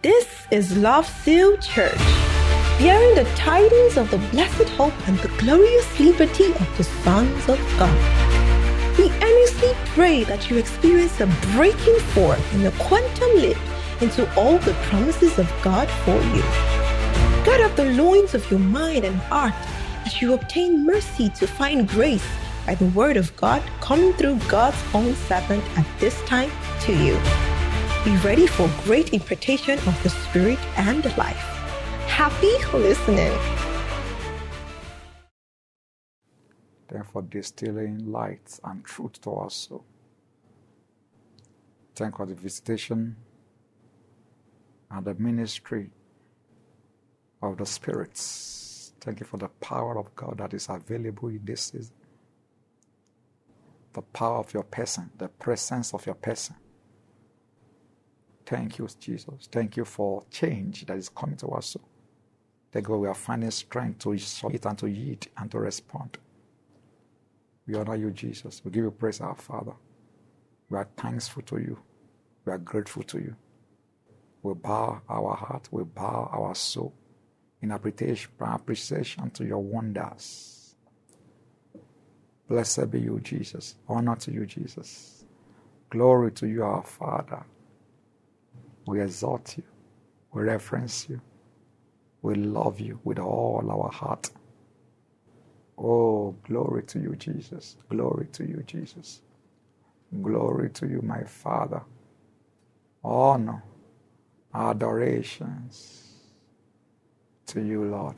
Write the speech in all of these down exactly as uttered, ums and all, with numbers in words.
This is Love Seal Church, bearing the tidings of the blessed hope and the glorious liberty of the sons of God. We earnestly pray that you experience a breaking forth in the quantum leap into all the promises of God for you. Gird up the loins of your mind and heart as you obtain mercy to find grace by the word of God coming through God's own servant at this time to you. Be ready for great impartation of the Spirit and life. Happy listening. Therefore, distilling light and truth to our soul. Thank God for the visitation and the ministry of the spirits. Thank you for the power of God that is available in this season. The power of your person, the presence of your person. Thank you, Jesus. Thank you for change that is coming to us. Thank God we are finding strength to submit and to yield and to respond. We honor you, Jesus. We give you praise, our Father. We are thankful to you. We are grateful to you. We bow our heart. We bow our soul in appreciation to your wonders. Blessed be you, Jesus. Honor to you, Jesus. Glory to you, our Father. We exalt you. We reverence you. We love you with all our heart. Oh, glory to you, Jesus. Glory to you, Jesus. Glory to you, my Father. Honor, adorations to you, Lord.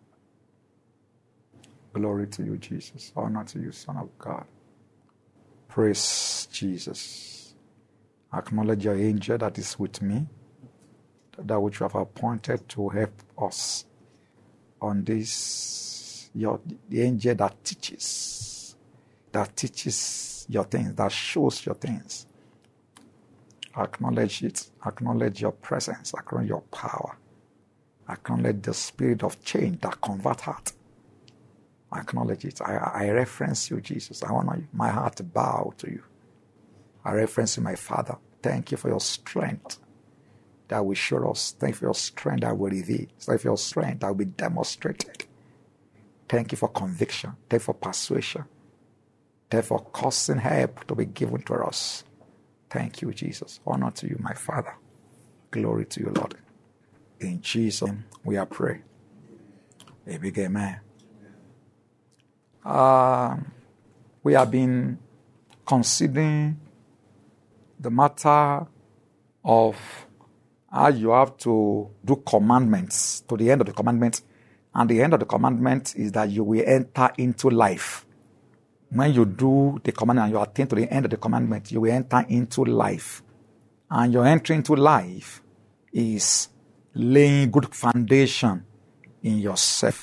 Glory to you, Jesus. Honor to you, Son of God. Praise Jesus. Acknowledge your angel that is with me, that which you have appointed to help us on this, your, the angel that teaches, that teaches your things, that shows your things. Acknowledge it. Acknowledge your presence. Acknowledge your power. Acknowledge the spirit of change that converts heart. Acknowledge it. I, I reference you, Jesus. I want my heart to bow to you. I reference you, my Father. Thank you for your strength that will show us. Thank you for your strength that will reveal. Thank you for your strength that will be demonstrated. Thank you for conviction. Thank you for persuasion. Thank you for causing help to be given to us. Thank you, Jesus. Honor to you, my Father. Glory to you, Lord. In Jesus' name, we are praying. A big amen. Uh, we have been considering the matter of how you have to do commandments to the end of the commandment. And the end of the commandment is that you will enter into life. When you do the commandment and you attain to the end of the commandment, you will enter into life. And your entry into life is laying good foundation in yourself.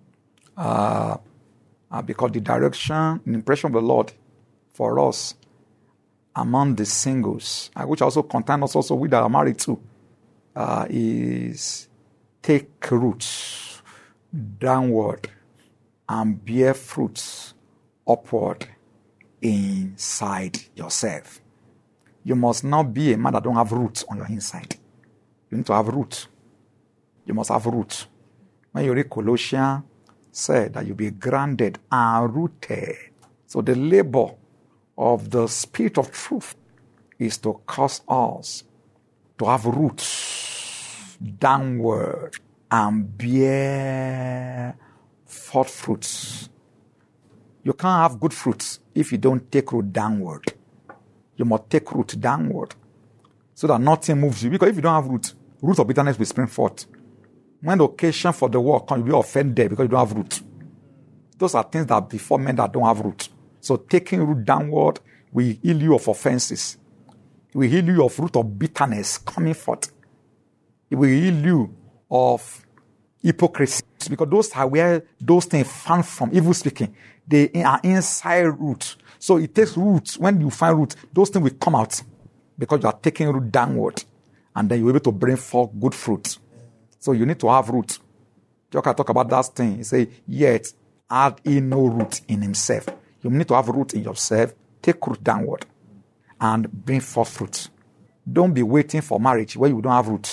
Uh, uh, because the direction, the impression of the Lord for us among the singles, uh, which also contain us also we that are married too, uh, is take roots downward and bear fruits upward inside yourself. You must not be a man that don't have roots on your inside. You need to have roots. You must have roots. When you read Colossians, said that you be grounded and rooted. So the labor of the Spirit of truth is to cause us to have roots downward and bear forth fruits. You can't have good fruits if you don't take root downward. You must take root downward so that nothing moves you. Because if you don't have root, roots of bitterness will spring forth. When the occasion for the war comes, you'll be offended because you don't have root. Those are things that before men that don't have root. So taking root downward will heal you of offenses. It will heal you of root of bitterness coming forth. It will heal you of hypocrisy. Because those are where those things found from evil speaking. They are inside root. So it takes roots. When you find root, those things will come out because you are taking root downward. And then you're able to bring forth good fruit. So you need to have root. You can talk about that thing. He say, yet had he no root in himself. You need to have root in yourself. Take root downward and bring forth fruit. Don't be waiting for marriage where you don't have root.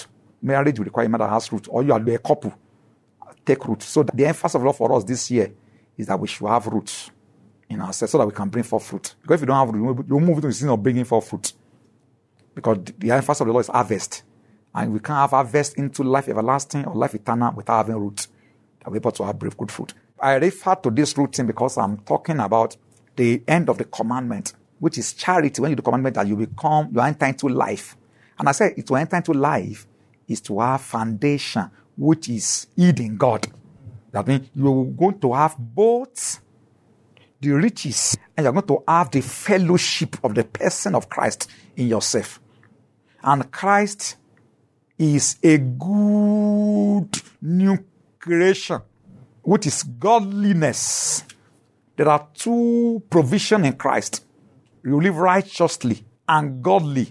marriage will require a man that has root, or you are a couple, take root. So the emphasis of love for us this year is that we should have roots in ourselves so that we can bring forth fruit. Because if you don't have root, you move into the season of bringing forth fruit. Because the emphasis of the Lord is harvest. And we can't have harvest into life everlasting or life eternal without having root. That we're able to have brave good fruit. I refer to this root thing because I'm talking about the end of the commandment, which is charity. When you do commandment, that you become, you enter into life. And I said, it to enter into life is to have foundation, which is hid in God. That means you're going to have both the riches and you're going to have the fellowship of the person of Christ in yourself. And Christ is a good new creation, which is godliness. There are two provisions in Christ. You live righteously and godly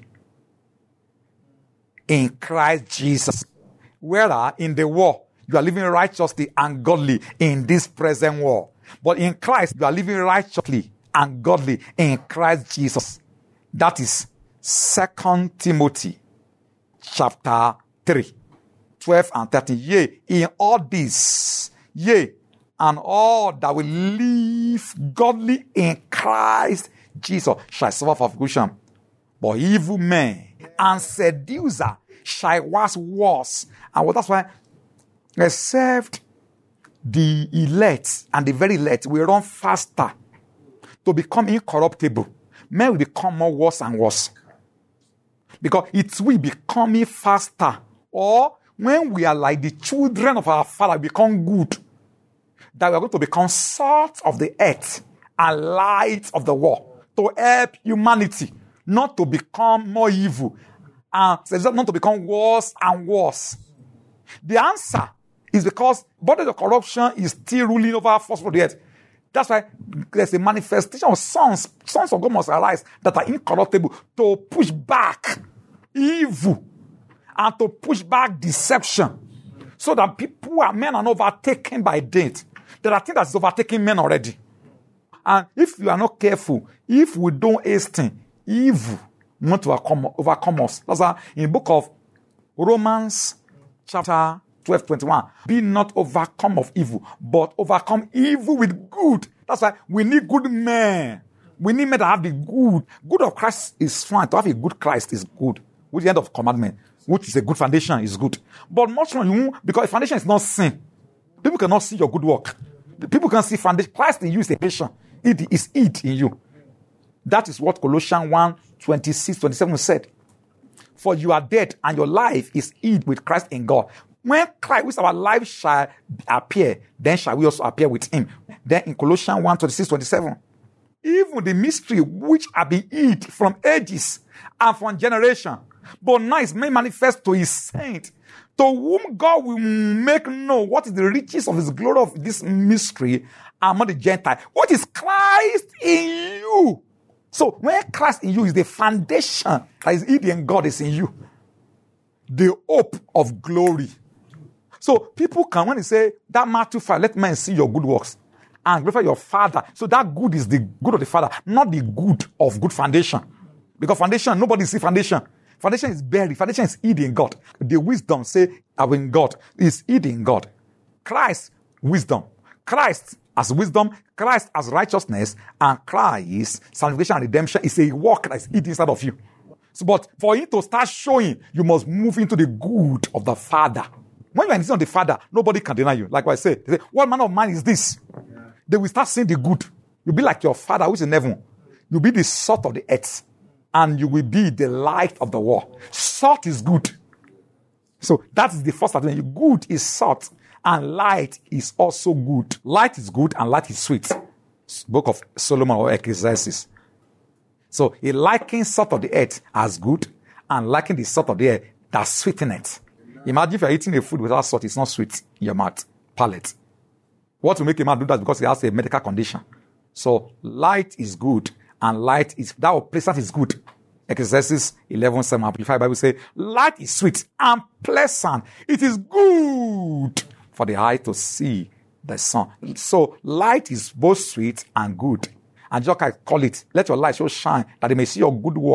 in Christ Jesus. Whereas in the world, you are living righteously and godly in this present world. But in Christ, you are living righteously and godly in Christ Jesus. That is Second Timothy chapter three, twelve and thirteen. Yea, in all this, yea, and all that will live godly in Christ Jesus shall suffer persecution. But evil men and seducer shall wax worse. And well, that's why, except the elect and the very elect will run faster to become incorruptible, men will become more worse and worse. Because it will become faster. Or when we are like the children of our Father, become good, that we are going to become salt of the earth and light of the world to help humanity not to become more evil and not to become worse and worse. The answer is because body of corruption is still ruling over force of the earth. That's why there's a manifestation of sons, sons of God must arise that are incorruptible to push back evil and to push back deception so that people are men are overtaken by death. There are things that's overtaking men already. And if you are not careful, if we don't hasten, evil want to overcome, overcome us. That's why in the book of Romans chapter twelve, twenty-one, be not overcome of evil, but overcome evil with good. That's why we need good men. We need men that have the good. Good of Christ is fine. To have a good Christ is good. Which is the end of commandment, which is a good foundation, is good. But much more, you because foundation is not sin. People cannot see your good work. People can see foundation. Christ in you is a patient. It is it in you. That is what Colossians one, twenty-six, twenty-seven said. For you are dead, and your life is hid with Christ in God. When Christ, with our life shall appear, then shall we also appear with him. Then in Colossians one, twenty-six, twenty-seven, even the mystery which have been hid from ages and from generation, but now is made manifest to his saints, to whom God will make known what is the riches of his glory of this mystery among the Gentiles, what is Christ in you. So when Christ in you is the foundation that is hidden in God is in you, the hope of glory. So people can, when they say that Matthew five, let men see your good works and glorify your Father. So that good is the good of the Father, not the good of good foundation. Because foundation, nobody sees foundation. Foundation is buried. Foundation is hidden in God. The wisdom, say, are in God, is hidden in God. Christ, wisdom. Christ as wisdom, Christ as righteousness, and Christ, sanctification and redemption is a work that is hidden inside of you. So, but for it to start showing, you must move into the good of the Father. When you are in the of the Father, nobody can deny you. Like I say, they say, what manner of man is this? Yeah. They will start seeing the good. You'll be like your Father, which is in heaven. You'll be the salt of the earth. And you will be the light of the world. Salt is good. So that is the first thing. Good is salt. And light is also good. Light is good and light is sweet. Book of Solomon or Ecclesiastes. So he likens salt of the earth as good and liking the salt of the earth that sweeten it. Imagine if you're eating a food without salt, it's not sweet in your mouth, palate. What will make a man do that? Because he has a medical condition. So light is good and light is, that pleasant is good. Ecclesiastes eleven seven Amplified Bible say, light is sweet and pleasant. It is good for the eye to see the sun. So light is both sweet and good. And just like call it, let your light so shine that they may see your good work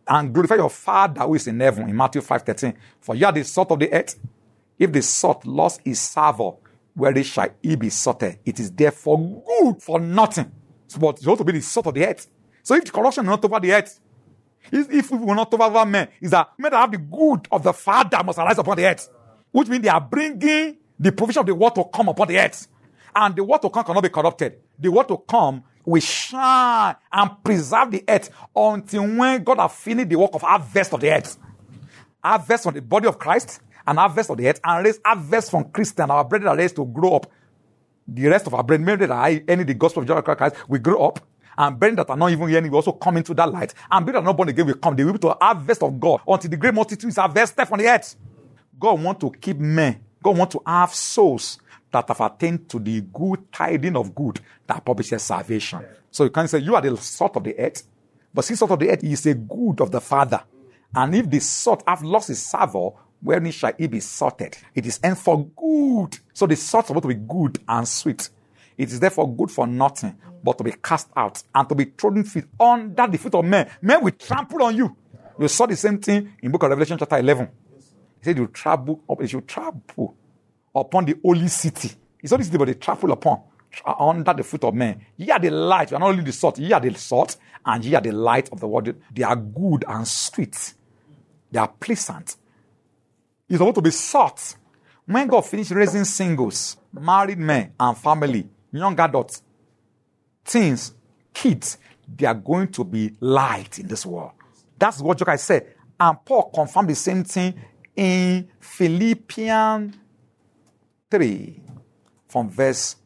and glorify your Father who is in heaven, in Matthew five thirteen. For you are the salt of the earth. If the salt lost its savour, where shall it be salted? It is therefore good for nothing. So, but you ought to be the salt of the earth. So if the corruption is not over the earth, if, if we will not over men, is that men that have the good of the Father must arise upon the earth. Which means they are bringing the provision of the word to come upon the earth. And the word to come cannot be corrupted. The word to come will shine and preserve the earth until when God has finished the work of harvest of the earth. Harvest from the body of Christ and harvest of the earth, and raise harvest from Christian, our brethren are raised to grow up. The rest of our brethren, maybe that are any the gospel of Jesus Christ, we grow up. And brethren that are not even hearing will also come into that light. And brethren that are not born again will come. They will be able to harvest of God until the great multitude is harvested from the earth. God wants to keep men. God wants to have souls that have attained to the good tidings of good that publishes salvation. So you can say you are the salt of the earth, but since salt of the earth is a good of the Father. And if the salt have lost its savour, wherein shall it be salted? It is meant for good. So the salt is supposed to be good and sweet. It is therefore good for nothing, but to be cast out and to be trodden feet under the feet of men. Men will trample on you. You saw the same thing in book of Revelation chapter eleven. He said you trample up, you should trample upon the holy city. It's not this thing, but they trample upon under the foot of men. Ye are the light. You are not only the salt. Ye are the salt, and ye are the light of the world. They are good and sweet. They are pleasant. It's supposed to be salt. When God finished raising singles, married men and family, young adults, teens, kids, they are going to be light in this world. That's what Jokai said. And Paul confirmed the same thing in Philippians three, from verse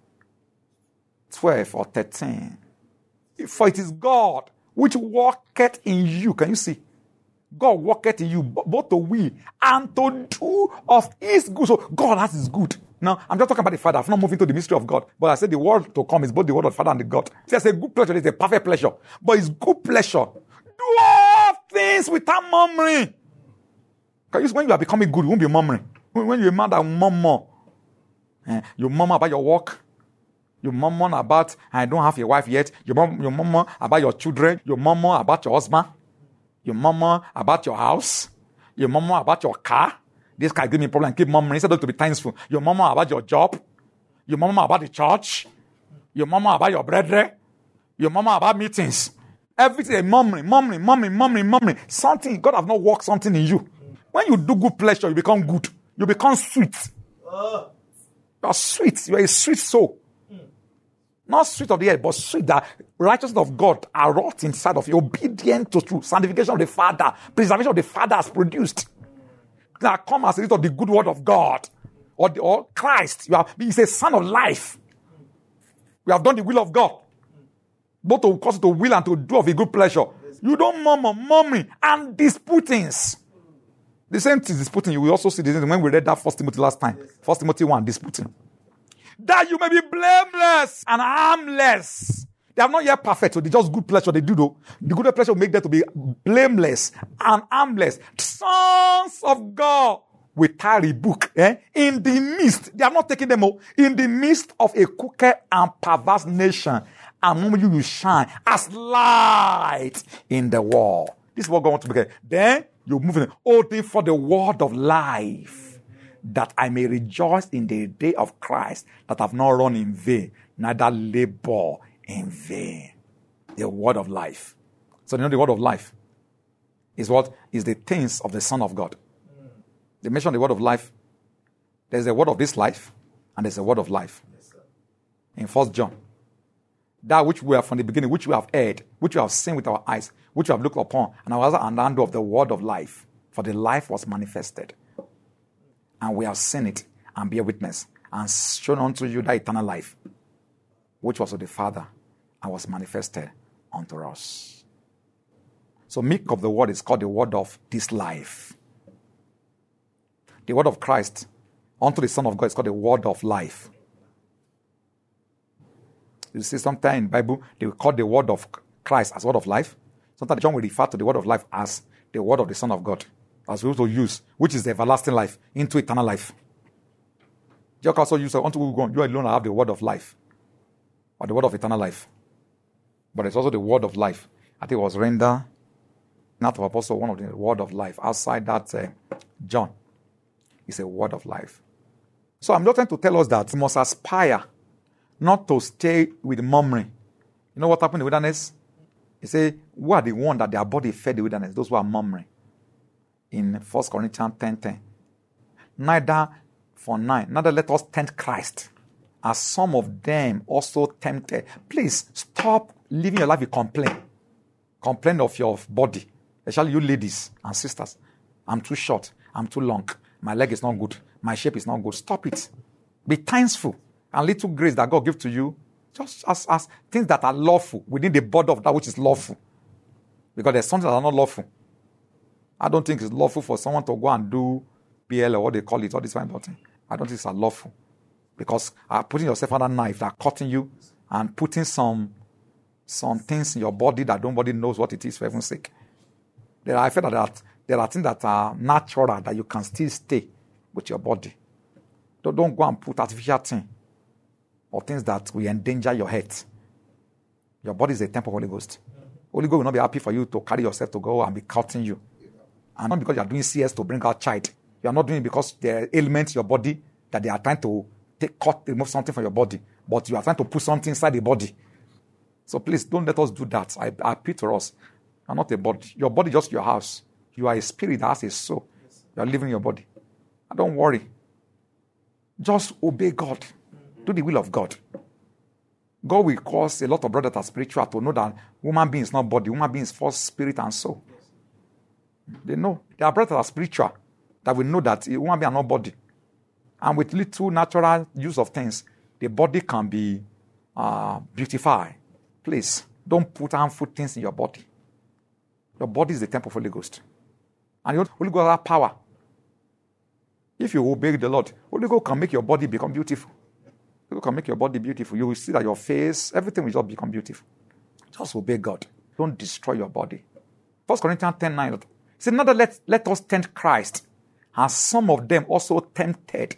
twelve or thirteen. For it is God which worketh in you. Can you see? God worketh in you both to will and to do of his good. So God has his good. Now, I'm just talking about the Father. I'm not moving to the mystery of God. But I said the word to come is both the word of the Father and the God. There's a good pleasure. There's a perfect pleasure. But it's good pleasure. Do all things without murmuring. Because when you are becoming good, you won't be murmuring. When you're mad at murmur, eh, you murmur about your work. You murmur about, I don't have a wife yet. You murmur, you murmur about your children. You murmur about your husband. You murmur about your house. You murmur about your car. This car give me a problem. Keep murmuring instead of to be thankful. You murmur about your job. You murmur about the church. You murmur about your brethren. You murmur about meetings. Everything murmuring, murmuring, murmuring, murmuring, murmuring. Something, God have not worked something in you. When you do good pleasure, you become good. You become sweet. You are sweet. You are a sweet soul. Not sweet of the earth, but sweet that righteousness of God are wrought inside of you. Obedient to truth. Sanctification of the Father. Preservation of the Father has produced. That come as a result of the good word of God. Or, the, or Christ. You have, he's a son of life. We have done the will of God. Both to cause to will and to do of a good pleasure. You don't murmur, murmuring, and disputings. The same thing disputing. You will also see this when we read that First Timothy last time. First Timothy one, disputing. That you may be blameless and harmless. They are not yet perfect, so they just good pleasure they do though. The good pleasure will make them to be blameless and harmless. Sons of God without rebuke. Eh? In the midst, they are not taking them out. In the midst of a crooked and perverse nation, among you will shine as light in the world. This is what God wants to begin. Then you move in. Oh, for the word of life, that I may rejoice in the day of Christ, that I have not run in vain, neither labor in vain. The word of life. So you know the word of life is what? Is the things of the Son of God. They mention the word of life. There's a word of this life, and there's a word of life. Yes, in First John. That which we have from the beginning, which we have heard, which we have seen with our eyes, which we have looked upon, and our understanding of the word of life. For the life was manifested. And we have seen it and bear witness and shown unto you that eternal life, which was of the Father and was manifested unto us. So milk of the word is called the word of this life. The word of Christ unto the Son of God is called the word of life. You see, sometimes in the Bible, they will call the word of Christ as word of life. Sometimes John will refer to the word of life as the word of the Son of God, as we also use, which is the everlasting life, into eternal life. Jacob also used, unto you alone have the word of life, or the word of eternal life. But it's also the word of life. I think it was rendered Not of Apostle, one of the word of life. Outside that, uh, John is a word of life. So I'm not trying to tell us that we must aspire not to stay with murmuring. You know what happened in the wilderness? He said, who are the ones that their body fed the wilderness? Those who are murmuring. In First Corinthians ten ten. Neither for nine, neither let us tempt Christ, as some of them also tempted. Please stop living your life with complaint. Complain of your body, especially you ladies and sisters. I'm too short. I'm too long. My leg is not good. My shape is not good. Stop it. Be thankful. And little grace that God gives to you, just as, as things that are lawful within the border of that which is lawful. Because there's something that are not lawful. I don't think it's lawful for someone to go and do P L or what they call it, all this kind of thing. I don't think it's lawful. Because uh, putting yourself on a knife, that cutting you, and putting some some things in your body that nobody knows what it is, for heaven's sake. There are, I feel that there are things that are natural that you can still stay with your body. Don't, don't go and put artificial things or things that will endanger your health. Your body is a temple of Holy Ghost. Holy Ghost will not be happy for you to carry yourself to go and be cutting you. And not because you are doing C S to bring out child. You are not doing it because there are ailments in your body that they are trying to take, cut, remove something from your body. But you are trying to put something inside the body. So please, don't let us do that. I, I appeal to us. You are not a body. Your body is just your house. You are a spirit that has a soul. You are living in your body. And don't worry. Just obey God. Do the will of God. God will cause a lot of brothers that are spiritual to know that human being is not body. Human being is first spirit and soul. They know. There are brothers that are spiritual that will know that human being are not body. And with little natural use of things, the body can be uh, beautified. Please, don't put harmful things in your body. Your body is the temple of Holy Ghost. And the Holy Ghost has power. If you obey the Lord, Holy Ghost can make your body become beautiful. Holy Ghost can make your body beautiful. You will see that your face, everything will just become beautiful. Just obey God. Don't destroy your body. First Corinthians ten nine. It says, not that let, let us tempt Christ, as some of them also tempted.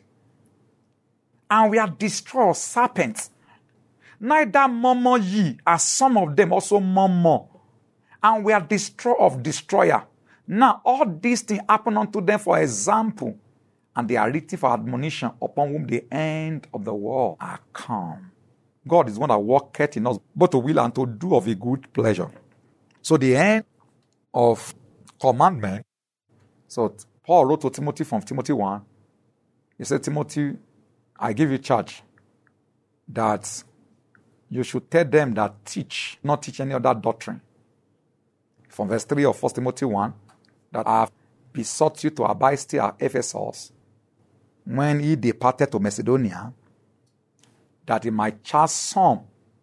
And we are destroyed serpents. Neither murmur ye, as some of them also murmur. And we are destroyed of destroyer. Now all these things happen unto them for example, and they are written for admonition, upon whom the end of the world are come. God is one that worketh in us, both to will and to do of a good pleasure. So the end of commandment. So Paul wrote to Timothy from Timothy one. He said, Timothy, I give you charge that you should tell them that teach, not teach any other doctrine. From verse three of First Timothy one, that I have besought you to abide still at Ephesus, when he departed to Macedonia, that he might charge some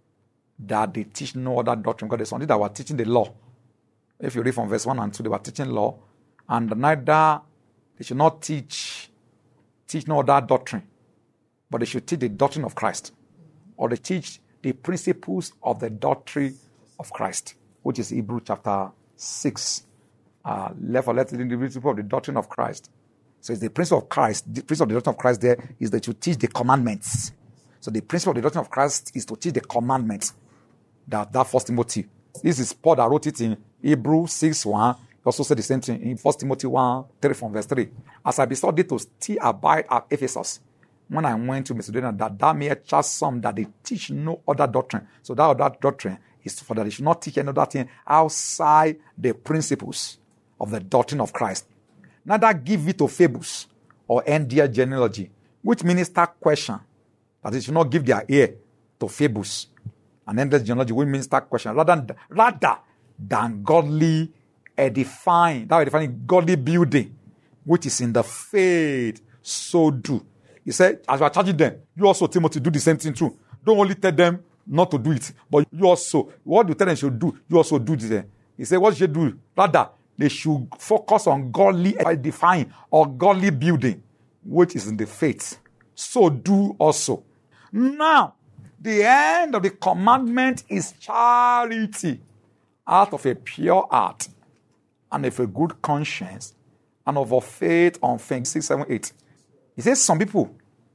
that they teach no other doctrine. Because there's something that were teaching the law. If you read from verse one and two, they were teaching law, and neither they should not teach teach no other doctrine, but they should teach the doctrine of Christ, or they teach the principles of the doctrine of Christ, which is Hebrews chapter six. Uh, left or left in the principle of the doctrine of Christ. So it's the principle of Christ. The principle of the doctrine of Christ there is that you teach the commandments. So the principle of the doctrine of Christ is to teach the commandments. That that First Timothy. This is Paul that wrote it in Hebrews six one. He also said the same thing in First Timothy one three from verse three. As I besought thee to still abide at Ephesus, when I went to Macedonia, that thou mayest charge some that they teach no other doctrine. So that other doctrine is for that they should not teach any other thing outside the principles of the doctrine of Christ. Neither give it to fables or endear genealogy, which minister question, that they should not give their ear to fables and endless genealogy, which minister question, rather, rather than godly edifying, that edifying godly building, which is in the faith, so do. He said, as you are charging them, you also, Timothy, do the same thing too. Don't only tell them not to do it, but you also, what you tell them should do, you also do this. He said, what should you do? Rather, they should focus on godly edifying or godly building, which is in the faith. So do also. Now, the end of the commandment is charity, out of a pure heart, and of a good conscience, and of a faith on things. six, seven, eight. He says some people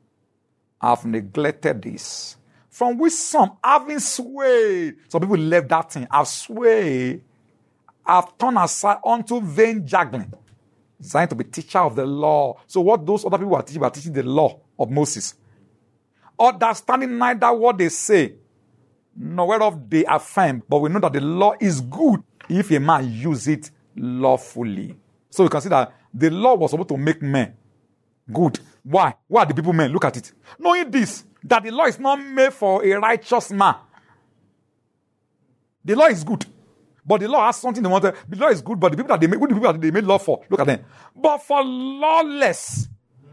have neglected this, from which some having swayed, some people left that thing, have swayed, have turned aside unto vain juggling, designed to be teacher of the law. So what those other people are teaching, are teaching the law of Moses. Understanding neither what they say, nor whereof they affirm, but we know that the law is good if a man use it lawfully. So you can see that the law was supposed to make men good. Why? Why are the people men? Look at it. Knowing this, that the law is not made for a righteous man. The law is good. But the law has something they want. The law is good, but the people that they made, who the people that they made law for, look at them. But for lawless,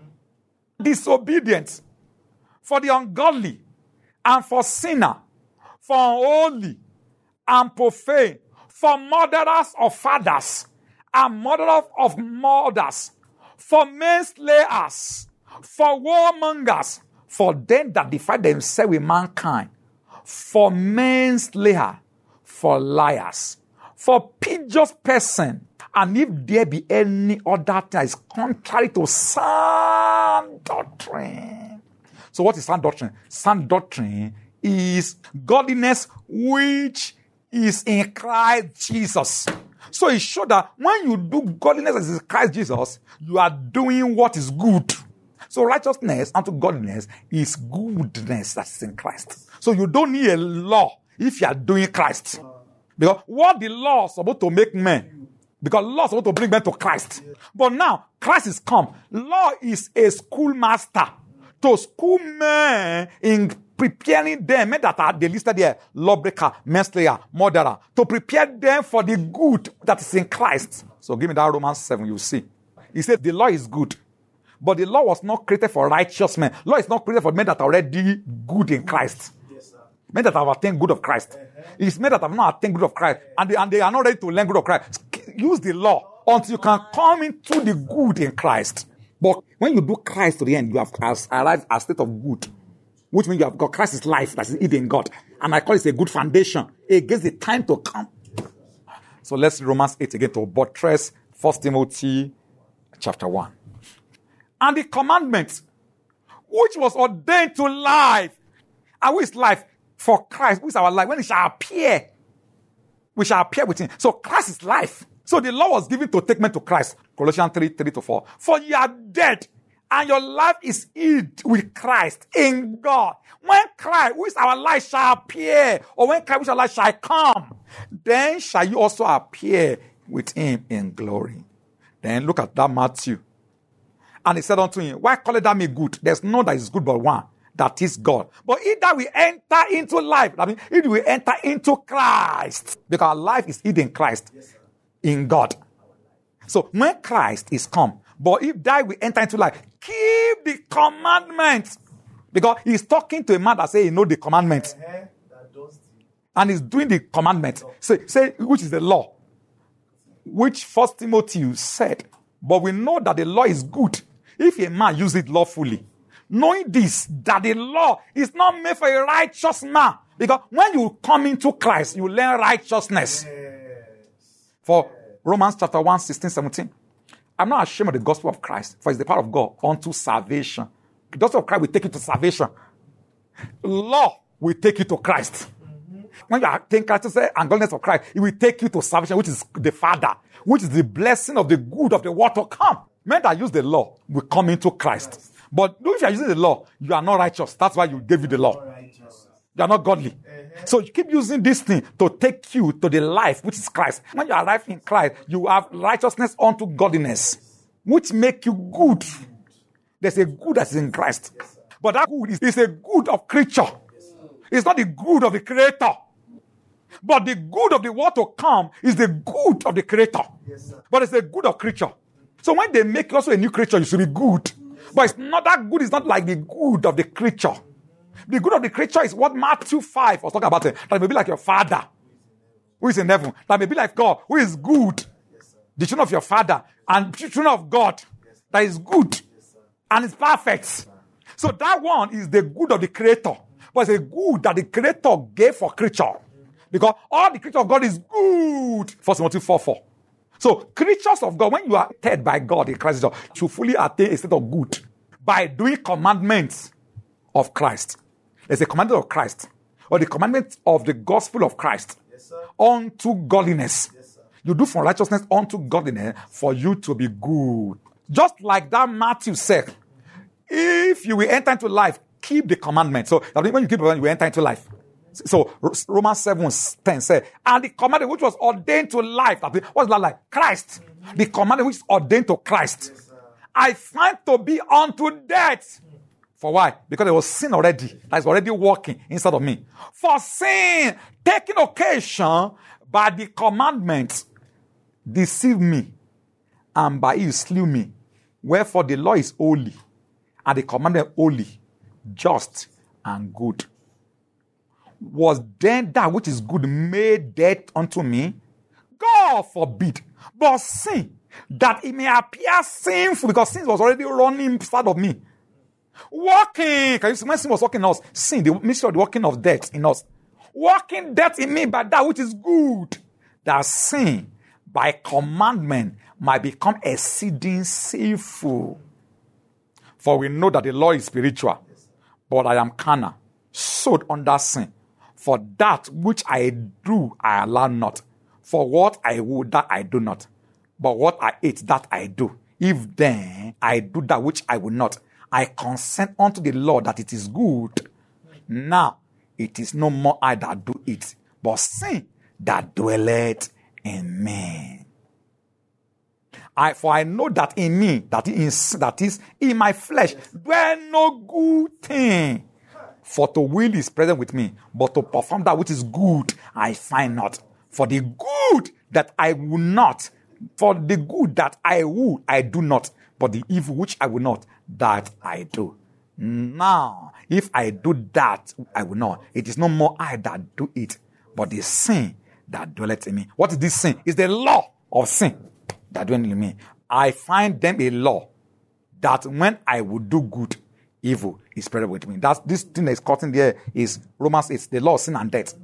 disobedient, for the ungodly, and for sinner, for unholy, and profane, for murderers of fathers, and murderers of mothers, for manslayers, for warmongers, for them that defy themselves with mankind, for manslayer, for liars, for pigeous person, and if there be any other thing that is contrary to sound doctrine. So what is sound doctrine? Sound doctrine is godliness which is in Christ Jesus. So it shows that when you do godliness as in Christ Jesus, you are doing what is good. So righteousness unto godliness is goodness that is in Christ. So you don't need a law if you are doing Christ. Because what the law is supposed to make men, because law is supposed to bring men to Christ. But now, Christ is come. Law is a schoolmaster to school men in preparing them, men that are they listed there, lawbreaker, manslayer, murderer, to prepare them for the good that is in Christ. So give me that Romans seven, you see. He said the law is good. But the law was not created for righteous men. Law is not created for men that are already good in Christ. Yes, men that have attained good of Christ. Uh-huh. It's men that have not attained good of Christ. And they, and they are not ready to learn good of Christ. Use the law until you can come into the good in Christ. But when you do Christ to the end, you have arrived at a state of good. Which means you have got Christ's life that is hidden in God. And I call it a good foundation against the time to come. So let's read Romans eight again to buttress First Timothy chapter one. And the commandment, which was ordained to life. And who is life? For Christ, who is our life? When it shall appear, we shall appear with him. So Christ is life. So the law was given to take men to Christ. Colossians three, three to four. For you are dead, and your life is hid with Christ in God. When Christ, who is our life, shall appear, or when Christ, who is our life, shall come, then shall you also appear with him in glory. Then look at that Matthew. And he said unto him, why call it that me good? There's none that is good but one, that is God. But if that we enter into life, that means if we enter into Christ, because our life is hidden in Christ, yes, in God. So when Christ is come, but if that we enter into life, keep the commandments. Because he's talking to a man that says he knows the commandments. Uh-huh. And he's doing the commandments. Say, say, which is the law. Which First Timothy said, but we know that the law is good if a man uses it lawfully. Knowing this, that the law is not made for a righteous man. Because when you come into Christ, you learn righteousness. Yes. For Romans chapter one, sixteen, seventeen. I'm not ashamed of the gospel of Christ, for it's the power of God unto salvation. The gospel of Christ will take you to salvation. Law will take you to Christ. Mm-hmm. When you attain Christ and godliness of Christ, it will take you to salvation, which is the Father, which is the blessing of the good of the world to come. Men that use the law will come into Christ. But if you are using the law, you are not righteous. That's why you gave you the law. You are not godly. Uh-huh. So you keep using this thing to take you to the life, which is Christ. When you arrive in Christ, you have righteousness unto godliness, which make you good. There's a good that is in Christ. Yes, but that good is, is a good of creature. Yes, it's not the good of the Creator. But the good of the world to come is the good of the Creator. Yes, but it's the good of creature. So when they make you also a new creature, you should be good. Yes, but it's not that good. It's not like the good of the creature. The good of the creature is what Matthew five was talking about. That may be like your Father, who is in heaven. That may be like God, who is good. Yes, the children of your Father and children of God, yes, that is good, yes, and is perfect. So that one is the good of the Creator. But it's a good that the Creator gave for creature. Because all the creature of God is good. First Timothy four four. So creatures of God, when you are led by God in Christ, you fully attain a state of good by doing commandments of Christ. There's a commandment of Christ, or the commandment of the gospel of Christ, yes, unto godliness. Yes, You do from righteousness unto godliness for you to be good. Just like that Matthew said, if you will enter into life, keep the commandment. So when you keep the commandment, you will enter into life. So Romans seven ten said, and the commandment which was ordained to life, what's that like? Christ. The commandment which is ordained to Christ, I find to be unto death. For why? Because there was sin already that is already working inside of me. For sin, taking occasion by the commandment, deceived me, and by it slew me. Wherefore the law is holy, and the commandment holy, just and good. Was then that which is good made death unto me? God forbid. But sin, that it may appear sinful, because sin was already running inside of me. Working, can you see when sin was working in us? Sin, the mystery of the working of death in us. Working death in me by that which is good. That sin, by commandment, might become exceeding sinful. For we know that the law is spiritual, but I am carnal, sold under sin. For that which I do, I allow not. For what I would, that I do not. But what I hate, that I do. If then I do that which I will not, I consent unto the law that it is good. Now, it is no more I that do it, but sin that dwelleth in me. I, for I know that in me, that is, that is in my flesh, dwell no good thing. For to will is present with me, but to perform that which is good, I find not. For the good that I will not, for the good that I will, I do not. But the evil which I will not, that I do. Now, if I do that, I will not. It is no more I that do it, but the sin that dwelleth in me. What is this sin? It's the law of sin that dwelleth in me. I find them a law that when I would do good, evil is present with me. That's this thing that is caught in there is Romans eight, the law of sin and death.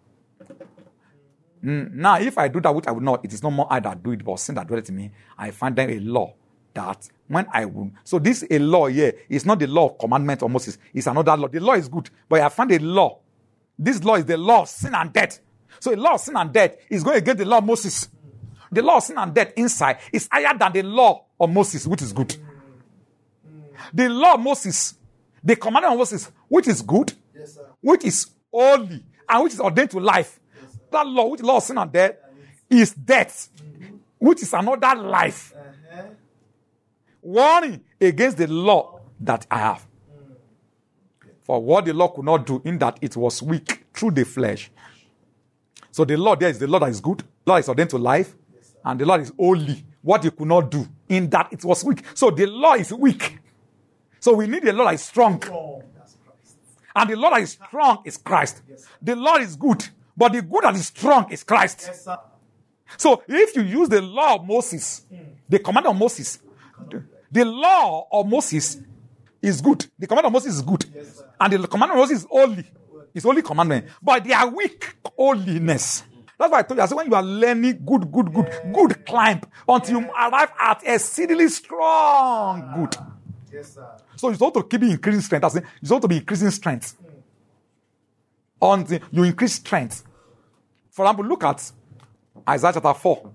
Mm, now, if I do that which I will not, it is no more I that do it, but sin that dwelleth in me. I find them a law that when I will. So this a law here is not the law of commandment or Moses. It's another law. The law is good, but I find a law. This law is the law of sin and death. So the law of sin and death is going against the law of Moses. The law of sin and death inside is higher than the law of Moses, which is good. The law of Moses, the commandment of Moses, which is good, yes, which is holy, and which is ordained to life. Yes, that law, which is law of sin and death, is death, mm-hmm. which is another life. Uh-huh. Warning against the law that I have. Mm. For what the law could not do, in that it was weak through the flesh. So the law there is the law that is good, law is ordained to life, yes, and the law is holy. What you could not do, in that it was weak. So the law is weak. So we need a law that is strong. Oh, that's Christ. And the law that is strong is Christ. Yes, the law is good, but the good that is strong is Christ. Yes, sir. So if you use the law of Moses, mm. the command of Moses, the, the law of Moses is good. The command of Moses is good. Yes, and the command of Moses is holy. It's holy commandment. But they are weak holiness. That's why I told you, I said when you are learning good, good, good, yeah. good climb until yeah. you arrive at exceedingly strong good. Yes, sir. So you want to keep increasing strength. I say you want to be increasing strength. Mm. Until you increase strength. For example, look at Isaiah chapter four.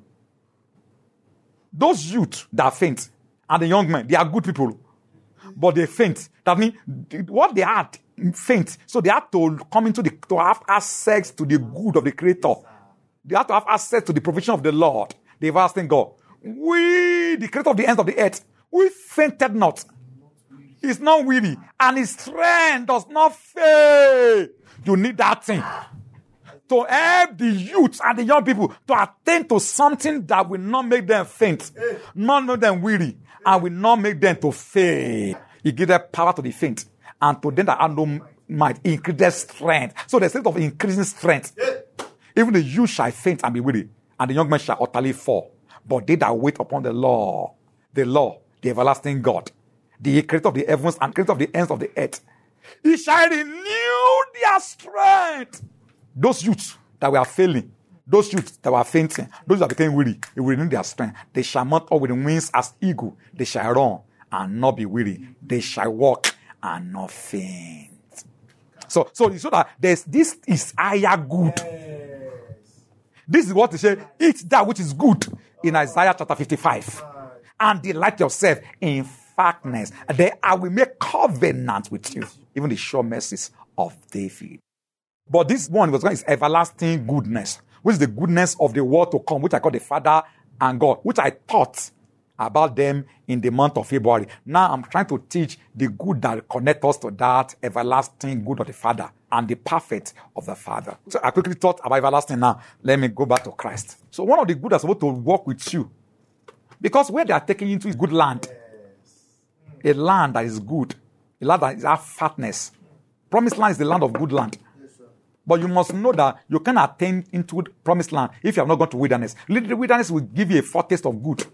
Those youth that faint and the young men, they are good people, but they faint. That means what they had faint. So they have to come into the to have access to the good of the Creator. They have to have access to the provision of the Lord. The everlasting God. We, the Creator of the ends of the earth, we fainted not. He's not weary, and his strength does not fail. You need that thing to help the youth and the young people to attain to something that will not make them faint, not make them weary, and will not make them to fail. He gives them power to the faint, and to them that have no might, increase their strength. So the state of increasing strength, even the youth shall faint and be weary, and the young men shall utterly fall. But they that wait upon the law, the law, the everlasting God, the creator of the heavens and creator of the ends of the earth, he shall renew their strength. Those youths that were failing, those youths that were fainting, those that became weary, he will renew their strength. They shall mount up with wings as eagle. They shall run and not be weary. They shall walk and not faint. So, so you saw that there's this is higher good. Yes. This is what they say, eat that which is good in Isaiah chapter fifty-five. And delight yourself in fatness. And then I will make covenant with you. Even the sure mercies of David. But this one was is everlasting goodness, which is the goodness of the world to come, which I call the Father and God, which I taught about them in the month of February. Now I'm trying to teach the good that connects us to that everlasting good of the Father and the perfect of the Father. So I quickly thought about everlasting now. Let me go back to Christ. So one of the good that's supposed to work with you, because where they are taking you into is good land. A land that is good. A land that is our fatness. Promised land is the land of good land. But you must know that you can attain into the promised land if you have not gone to wilderness. The wilderness will give you a foretaste of good.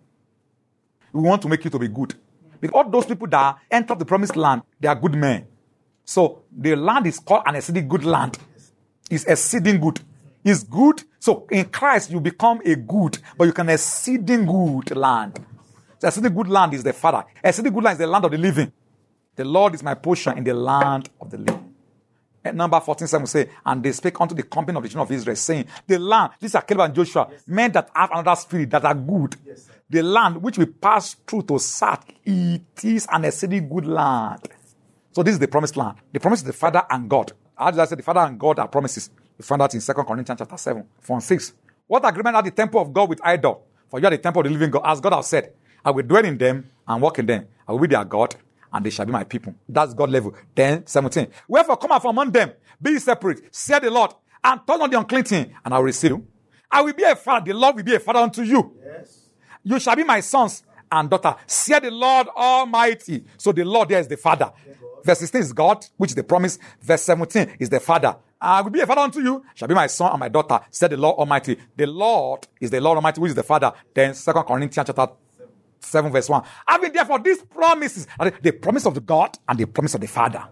We want to make you to be good. Because all those people that enter the promised land, they are good men. So the land is called an exceeding good land. It's exceeding good. It's good. So in Christ, you become a good, but you can exceeding good land. The exceeding good land is the Father. Exceeding good land is the land of the living. The Lord is my portion in the land of the living. At number fourteen, seven say, and they spake unto the company of the children of Israel, saying, the land, these are Caleb and Joshua, yes, men that have another spirit, that are good. Yes, the land which we pass through to search, it is an exceeding good land. So this is the promised land. The promise is the Father and God. How did I say the Father and God are promises? We find that in Second Corinthians chapter seven, four and six. What agreement had the temple of God with idol? For you are the temple of the living God. As God has said, I will dwell in them and walk in them. I will be their God, and they shall be my people. That's God level. Then, seventeen. Wherefore come out from among them, be separate, said the Lord, and turn on the unclean thing, and I will receive you. I will be a father, the Lord will be a father unto you. Yes. You shall be my sons and daughter, said the Lord Almighty. So the Lord there is the Father. Yes, verse sixteen is God, which is the promise. Verse seventeen is the Father. I will be a father unto you, shall be my son and my daughter, said the Lord Almighty. The Lord is the Lord Almighty, which is the Father. Then Second Corinthians chapter seven verse one. Having therefore these promises, the promise of the God and the promise of the Father.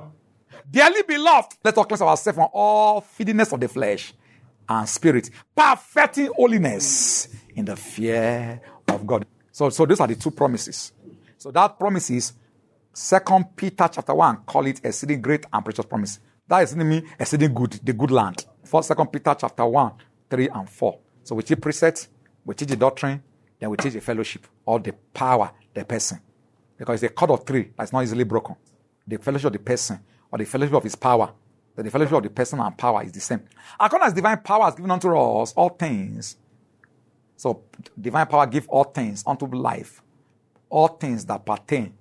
Dearly beloved, let us cleanse ourselves from all filthiness of the flesh and spirit, perfecting holiness in the fear of God. So, so those are the two promises. So that promise is Second Peter chapter one, call it exceeding great and precious promise. That is mean exceeding good, the good land. For Second Peter chapter one, three and four. So we teach precepts, we teach the doctrine, then we teach the fellowship, or the power, the person. Because it's a cord of three that's not easily broken. The fellowship of the person, or the fellowship of his power. But the fellowship of the person and power is the same. According as divine power has given unto us all things. So divine power gives all things unto life. All things that pertain.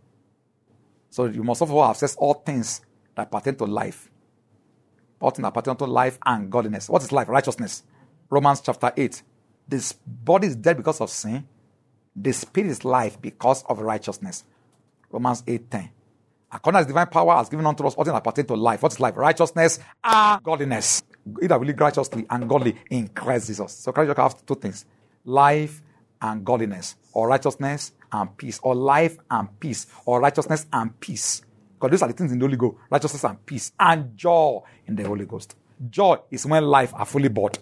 So you must also access all things that pertain to life. All things that pertain to life and godliness. What is life? Righteousness. Romans chapter eight. This body is dead because of sin. The spirit is life because of righteousness. Romans eight ten. According as divine power has given unto us all things that pertain to life. What is life? Righteousness and godliness. Either we live righteously and godly in Christ Jesus. So Christ Jesus has two things. Life and godliness. Or righteousness and peace. Or life and peace. Or righteousness and peace. Because those are the things in the Holy Ghost. Righteousness and peace. And joy in the Holy Ghost. Joy is when life are fully bought.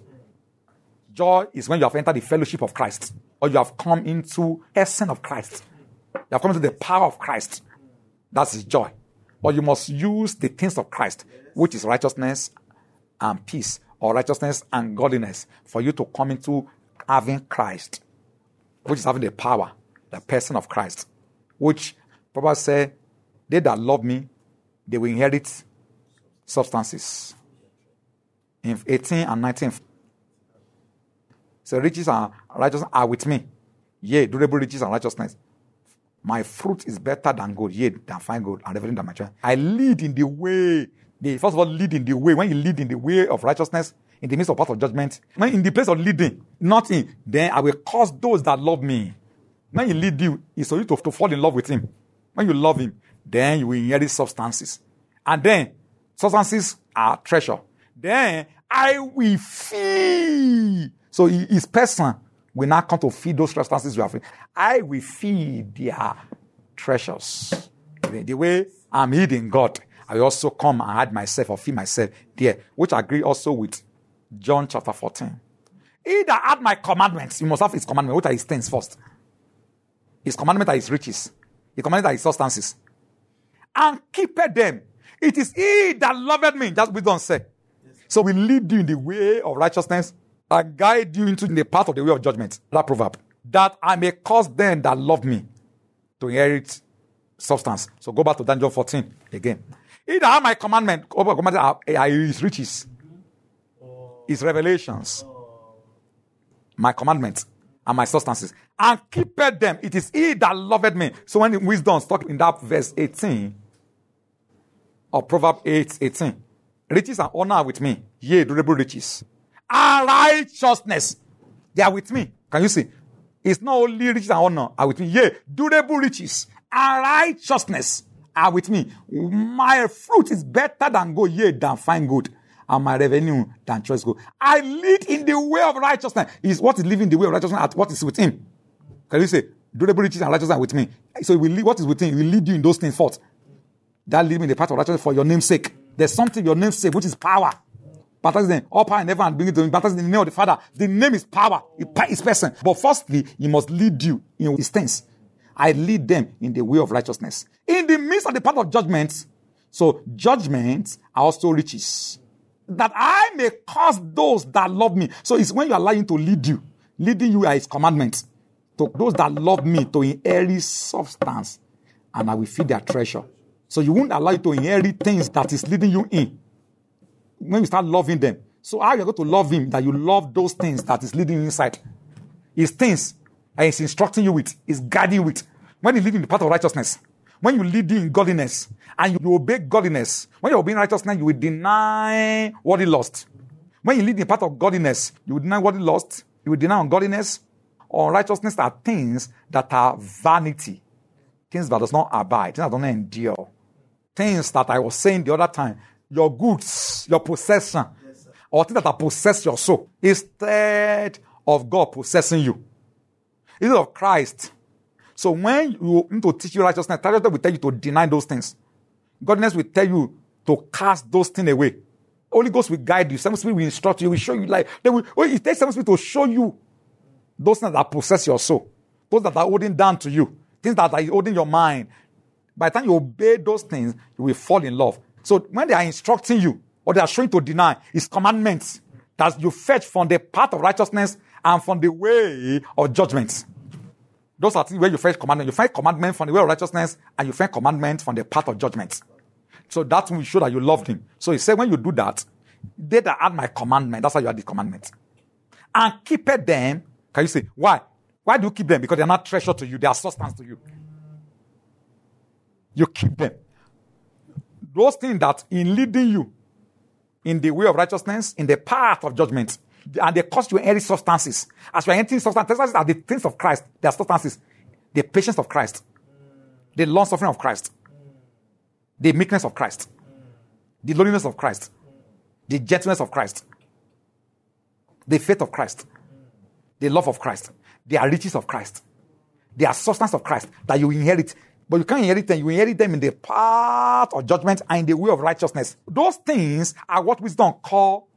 Joy is when you have entered the fellowship of Christ. Or you have come into essence of Christ. You have come into the power of Christ. That's his joy. But you must use the things of Christ, which is righteousness and peace, or righteousness and godliness, for you to come into having Christ, which is having the power, the person of Christ, which Proverbs say, they that love me, they will inherit substances. In eighteen and nineteen. So riches and righteousness are with me. Yea, durable riches and righteousness. My fruit is better than gold, yea, than fine gold, and reveling than my child. I lead in the way. The, first of all, lead in the way. When you lead in the way of righteousness, in the midst of path of judgment, when in the place of leading, not in, then I will cause those that love me. When he lead you, it's for you to, to fall in love with him. When you love him, then you will inherit substances. And then, substances are treasure. Then, I will feed. So his person will now come to feed those substances you have. I will feed their treasures. The way I'm hid in God, I will also come and hide myself or feed myself there, which I agree also with John chapter fourteen. He that had my commandments, you must have his commandment. What are his things first? His commandment are his riches. His commandment are his substances. And keepeth them. It is he that loveth me. That's what we don't say. So we lead you in the way of righteousness, and guide you into the path of the way of judgment. That proverb. That I may cause them that love me to inherit substance. So go back to Daniel fourteen again. He that have my commandment, are his riches, his revelations, my commandments, and my substances, and keepeth them. It is he that loveth me. So when wisdom is talking in that verse eighteen of Proverbs eight eighteen, riches and honor are with me, yea, durable riches, and righteousness, they are with me. Can you see? It's not only riches and honor are with me, yea, durable riches and righteousness are with me. My fruit is better than gold, yea, than fine gold, and my revenue than choice gold. I lead in the way of righteousness. Is what is living the way of righteousness at what is with him. Can you say, durable riches and righteousness are with me? So it will lead, what is with him? It will lead you in those things forth. That lead me in the path of righteousness for your name's sake. There's something your name's sake, which is power. Baptize them, all power and never and bring it to him. Baptize in the name of the Father. The name is power. It's person. But firstly, he must lead you in his things. I lead them in the way of righteousness. In the midst of the path of judgment, so judgments are also riches. That I may cause those that love me. So it's when you allow him to lead you. Leading you are his commandments. To those that love me to inherit substance. And I will feed their treasure. So you won't allow you to inherit things that is leading you in. When you start loving them. So how are you going to love him? That you love those things that is leading you inside. His things. And he's instructing you with. He's guiding you with. When you live in the path of righteousness. When you lead in godliness. And you, you obey godliness. When you obey righteousness, you will deny what he lost. When you lead in the path of godliness, you will deny what he lost. You will deny ungodliness. Unrighteousness are things that are vanity. Things that does not abide. Things that do not endure. Things that I was saying the other time. Your goods, your possession, yes, or things that are possess your soul, instead of God possessing you. Instead of Christ. So when you need to teach you righteousness, righteousness will tell you to deny those things. Godliness will tell you to cast those things away. Holy Ghost will guide you. Some Spirit will instruct you. Will show you like they will. It takes some Spirit to show you those things that possess your soul, those that are holding down to you, things that are holding your mind. By the time you obey those things, you will fall in love. So when they are instructing you, or they are showing to deny, is commandments that you fetch from the path of righteousness and from the way of judgment. Those are things where you fetch commandment. You find commandment from the way of righteousness, and you find commandment from the path of judgment. So that will show that you loved him. So he said, when you do that, they that add my commandment, that's how you add the commandment. And keep it them. Can you say, why? Why do you keep them? Because they are not treasure to you. They are substance to you. You keep them. Those things that in leading you in the way of righteousness, in the path of judgment, and they cause you inherit substances. As you are entering substances, substances are the things of Christ. They are substances. The patience of Christ. The long suffering of Christ. The meekness of Christ. The lowliness of Christ. The gentleness of Christ. The faith of Christ. The love of Christ. They are riches of Christ. They are substance of Christ that you inherit. But you can't inherit them. You inherit them in the path of judgment and in the way of righteousness. Those things are what wisdom call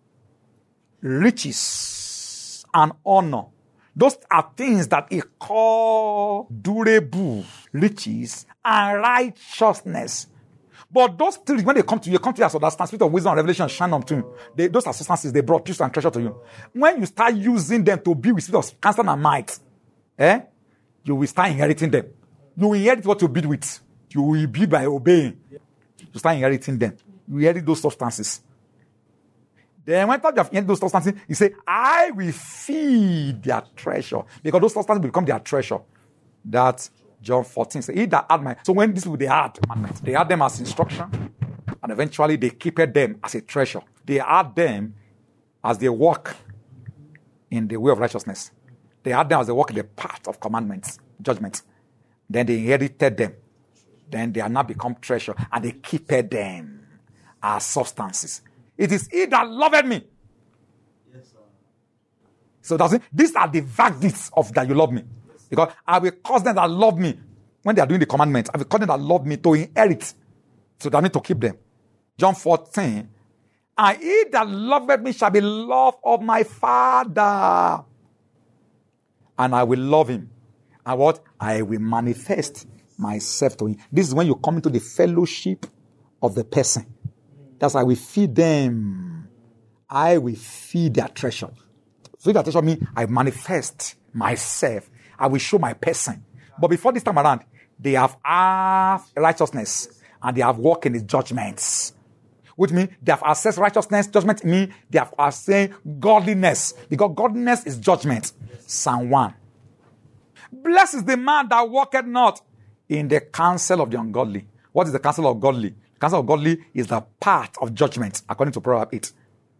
riches and honor. Those are things that it call durable riches and righteousness. But those things, when they come to you, come to you as the spirit of wisdom and revelation shine unto you. They, those are substances they brought truth and treasure to you. When you start using them to be with spirit of counsel and might, eh, you will start inheriting them. You will inherit what you build with. You will build by obeying. You start inheriting them. You inherit those substances. Then when you have inherited those substances, you say, I will feed their treasure. Because those substances become their treasure. That's John fourteen. So, he that add my, so when these people, they add commandments. They add them as instruction. And eventually they keep them as a treasure. They add them as they walk in the way of righteousness. They add them as they walk in the path of commandments, judgment. Then they inherited them. Then they are now become treasure. And they keep them as substances. It is he that loved me. Yes, sir. So that's it. These are the verdicts of that you love me. Yes, because I will cause them that love me, when they are doing the commandments, I will cause them that love me to inherit. So that means to keep them. John fourteen. And he that loved me shall be loved of my Father. And I will love him. And what? I will manifest myself to him. This is when you come into the fellowship of the person. That's why we feed them. I will feed their treasure. So if you attention me, I manifest myself. I will show my person. But before this time around, they have half righteousness and they have walked in the judgments. Which means they have accessed righteousness. Judgment means they have accessed godliness. Because godliness is judgment. Psalm one. Blessed is the man that walketh not in the counsel of the ungodly. What is the counsel of godly? The counsel of godly is the path of judgment, according to Proverbs eight.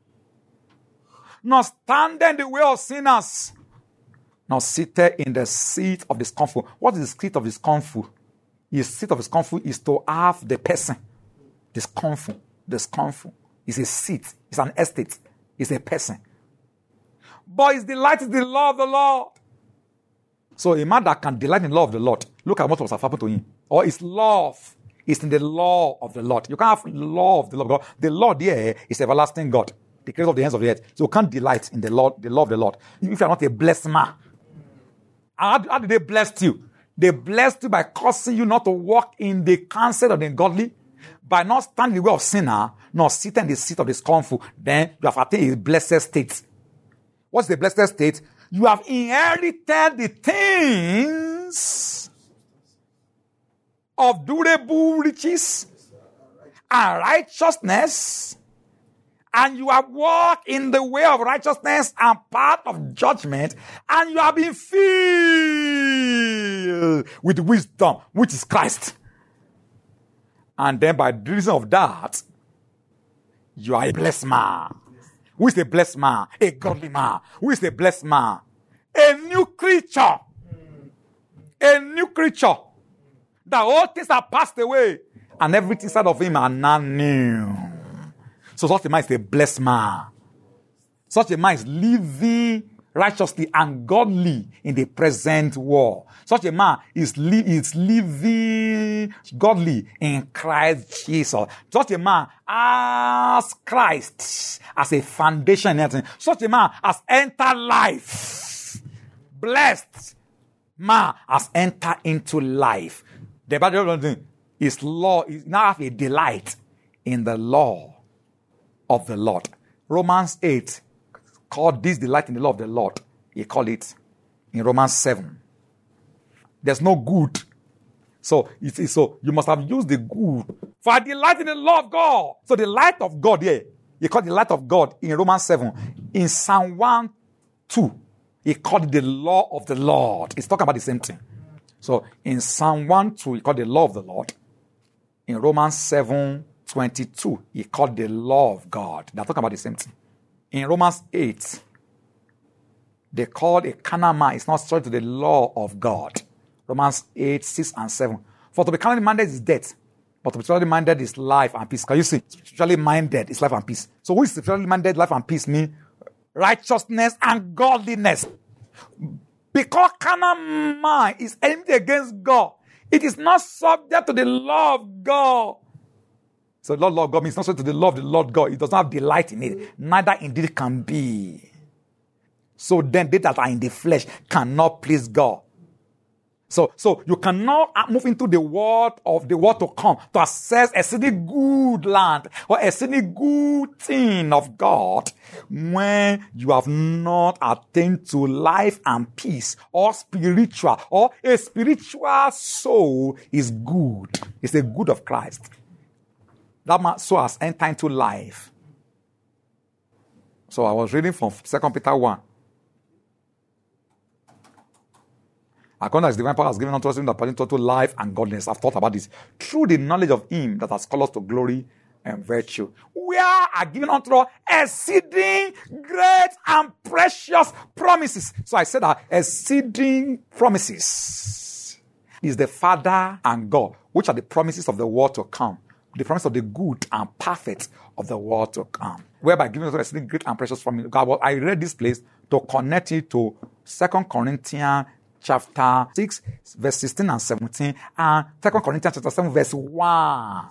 Nor standing in the way of sinners, nor seated in the seat of the scornful. What is the seat of the scornful? The seat of the scornful is to have the person. The scornful. The scornful. It's a seat. It's an estate. It's a person. But his delight is the law of the Lord. So a man that can delight in the law of the Lord, look at what was happened to him. Or his love is in the law of the Lord. You can't have the law of the Lord. The Lord here is everlasting God, the creator of the ends of the earth. So you can't delight in the Lord, the law of the Lord. If you are not a blessed man. How, how did they bless you? They blessed you by causing you not to walk in the counsel of the ungodly, by not standing in the way of sinner, nor sitting in the seat of the scornful. Then you have attained a blessed state. What's the blessed state? You have inherited the things of durable riches and righteousness, and you have walked in the way of righteousness and path of judgment, and you have been filled with wisdom, which is Christ. And then by the reason of that, you are a blessed man. Who is a blessed man? A godly man. Who is a blessed man? A new creature. A new creature. The old things are passed away, and everything inside of him are now new. So such a man is a blessed man. Such a man is living righteously and godly in the present world. Such a man is, li- is living godly in Christ Jesus. Such a man has Christ as a foundation in everything. Such a man has entered life. Blessed man has entered into life. The Bible is law is now have a delight in the law of the Lord. Romans eight called this delight in the law of the Lord. He called it in Romans seven. There's no good. So it's, it's so you must have used the good. For I delight in the law of God. So the light of God here, he called the light of God in Romans seven. In Psalm one two, he called it the law of the Lord. He's talking about the same thing. So in Psalm one two, he called the law of the Lord. In Romans seven twenty-two, he called the law of God. They're talking about the same thing. In Romans eight, they called a carnal man is not subject to the law of God. Romans eight, six and seven. For to be carnally minded is death, but to be spiritually minded is life and peace. Can you see? Spiritually minded is life and peace. So who is spiritually minded? Life and peace mean righteousness and godliness. Because carnal man is enmity against God, it is not subject to the law of God. So the law of God means not subject to the law of the Lord God. It does not have delight in it. Neither indeed can be. So then they that are in the flesh cannot please God. So, so you cannot move into the world of the world to come to access a city good land or a city good thing of God when you have not attained to life and peace or spiritual or a spiritual soul is good. It's the good of Christ. That man soul has entered into life. So I was reading from Second Peter one. According as divine power has given unto us in the pertaining to life and godliness. I've thought about this. Through the knowledge of him that has called us to glory and virtue. We are given unto us exceeding great and precious promises. So I said that exceeding promises is the Father and God, which are the promises of the world to come. The promise of the good and perfect of the world to come. Whereby giving us exceeding great and precious promises. God, I read this place to connect it to Second Corinthians chapter six, verse sixteen and seventeen, and Second Corinthians chapter seven, verse one.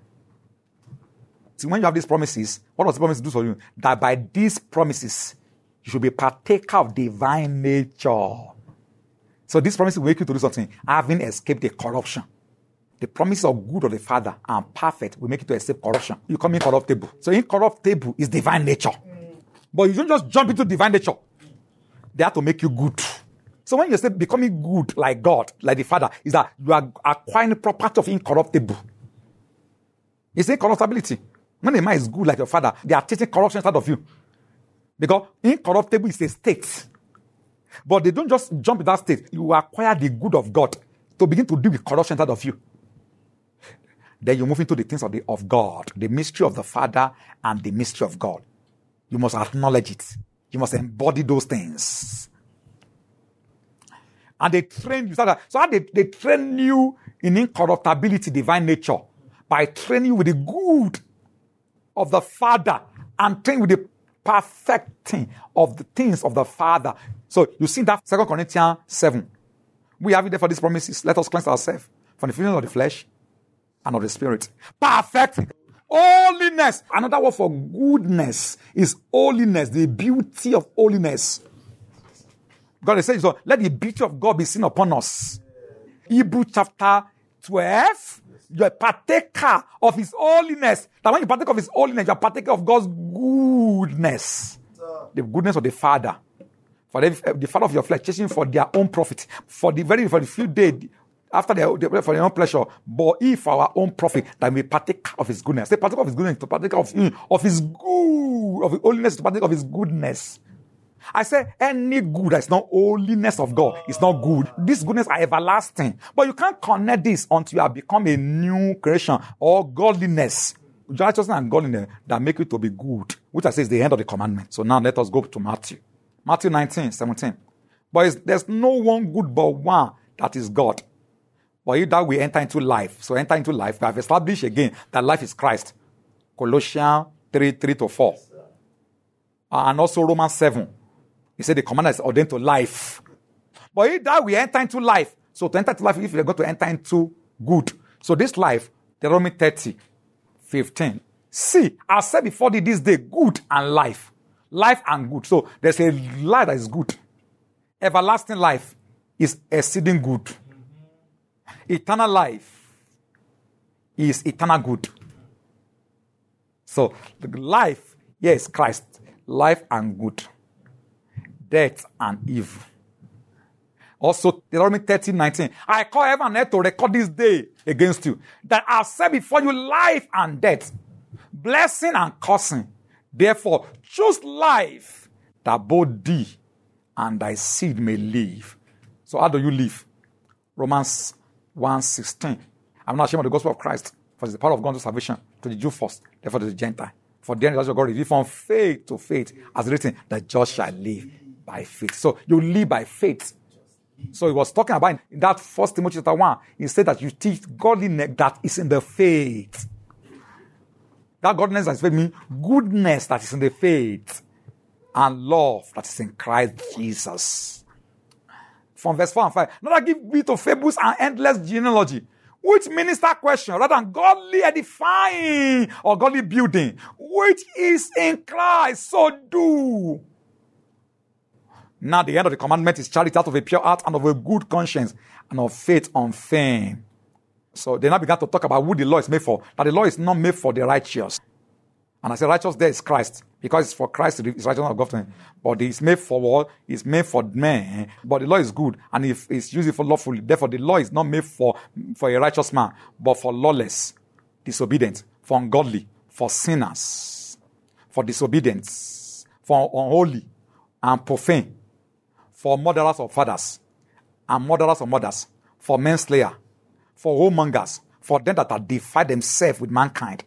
See, when you have these promises, what does the promise do for you? That by these promises, you should be partaker of divine nature. So these promises will make you to do something, having escaped the corruption. The promise of good of the Father and perfect will make you to escape corruption. You come incorruptible. So incorruptible is divine nature. But you don't just jump into divine nature. they have to make you good. So when you say becoming good like God, like the Father, is that you are acquiring property of incorruptible. It's incorruptibility. When a man is good like your Father, they are taking corruption out of you. Because incorruptible is a state. But they don't just jump in that state. You acquire the good of God to begin to deal with corruption out of you. Then you move into the things of the of God, the mystery of the Father and the mystery of God. You must acknowledge it. You must embody those things. And they train you. So how they, they train you in incorruptibility, divine nature, by training you with the good of the Father and training with the perfecting of the things of the Father. So you see that Second Corinthians seven. We have it there for these promises. Let us cleanse ourselves from the feelings of the flesh and of the spirit. Perfect. Holiness. Another word for goodness is holiness, the beauty of holiness. God is saying, so let the beauty of God be seen upon us. Hebrews chapter twelve, you're a partaker of his holiness. That when you partake of his holiness, you're a partaker of God's goodness. The goodness of the Father. For the, the Father of your flesh, chasing for their own profit. For the very for the few days, after their, for their own pleasure, but if for our own profit, that we partake of his goodness. Say partake of his goodness, to partake of, of his good, of his holiness, to partake of his goodness. I say any good that is not holiness of God is not good. This goodness are everlasting. But you can't connect this until you have become a new creation or godliness. Righteousness and godliness that make you to be good, which I say is the end of the commandment. So now let us go to Matthew. Matthew nineteen, seventeen. But there's no one good but one, that is God. But if that we enter into life, so enter into life, we have established again that life is Christ. Colossians three, three to four. And also Romans seven. He said the commandment is ordained to life. But if that we enter into life, so to enter into life, if you're going to enter into good. So this life, Deuteronomy thirty, fifteen. See, I said before thee this day, good and life. Life and good. So there's a life that is good. Everlasting life is exceeding good. Eternal life is eternal good. So the life, yes, Christ. Life and good. Death and evil. Also, Deuteronomy thirty, nineteen. I call heaven and earth to record this day against you, that I have set before you life and death, blessing and cursing. Therefore, choose life, that both thee and thy seed may live. So how do you live? Romans one sixteen. I'm not ashamed of the gospel of Christ, for it's the power of God to salvation, to the Jew first, therefore to the Gentile. For the end of God revealed from faith to faith, as written, the just shall live by faith. So you live by faith. So he was talking about in that First Timothy chapter one. He said that you teach godliness that is in the faith. That godliness that is faith means goodness that is in the faith, and love that is in Christ Jesus. From verse four and five. Not that give me to fables and endless genealogy, which minister question rather than godly edifying or godly building, which is in Christ, so do. Now the end of the commandment is charity out of a pure heart and of a good conscience and of faith on fame. So they now began to talk about who the law is made for. That the law is not made for the righteous. And I say righteous there is Christ. Because it's for Christ, it's righteousness of God. But it's made for what? It's made for men. But the law is good. And if it's used for lawfully, therefore the law is not made for, for a righteous man, but for lawless, disobedient, for ungodly, for sinners, for disobedience, for unholy and profane, for murderers of fathers, and murderers of mothers, for manslayer, for whoremongers, for them that have defied themselves with mankind,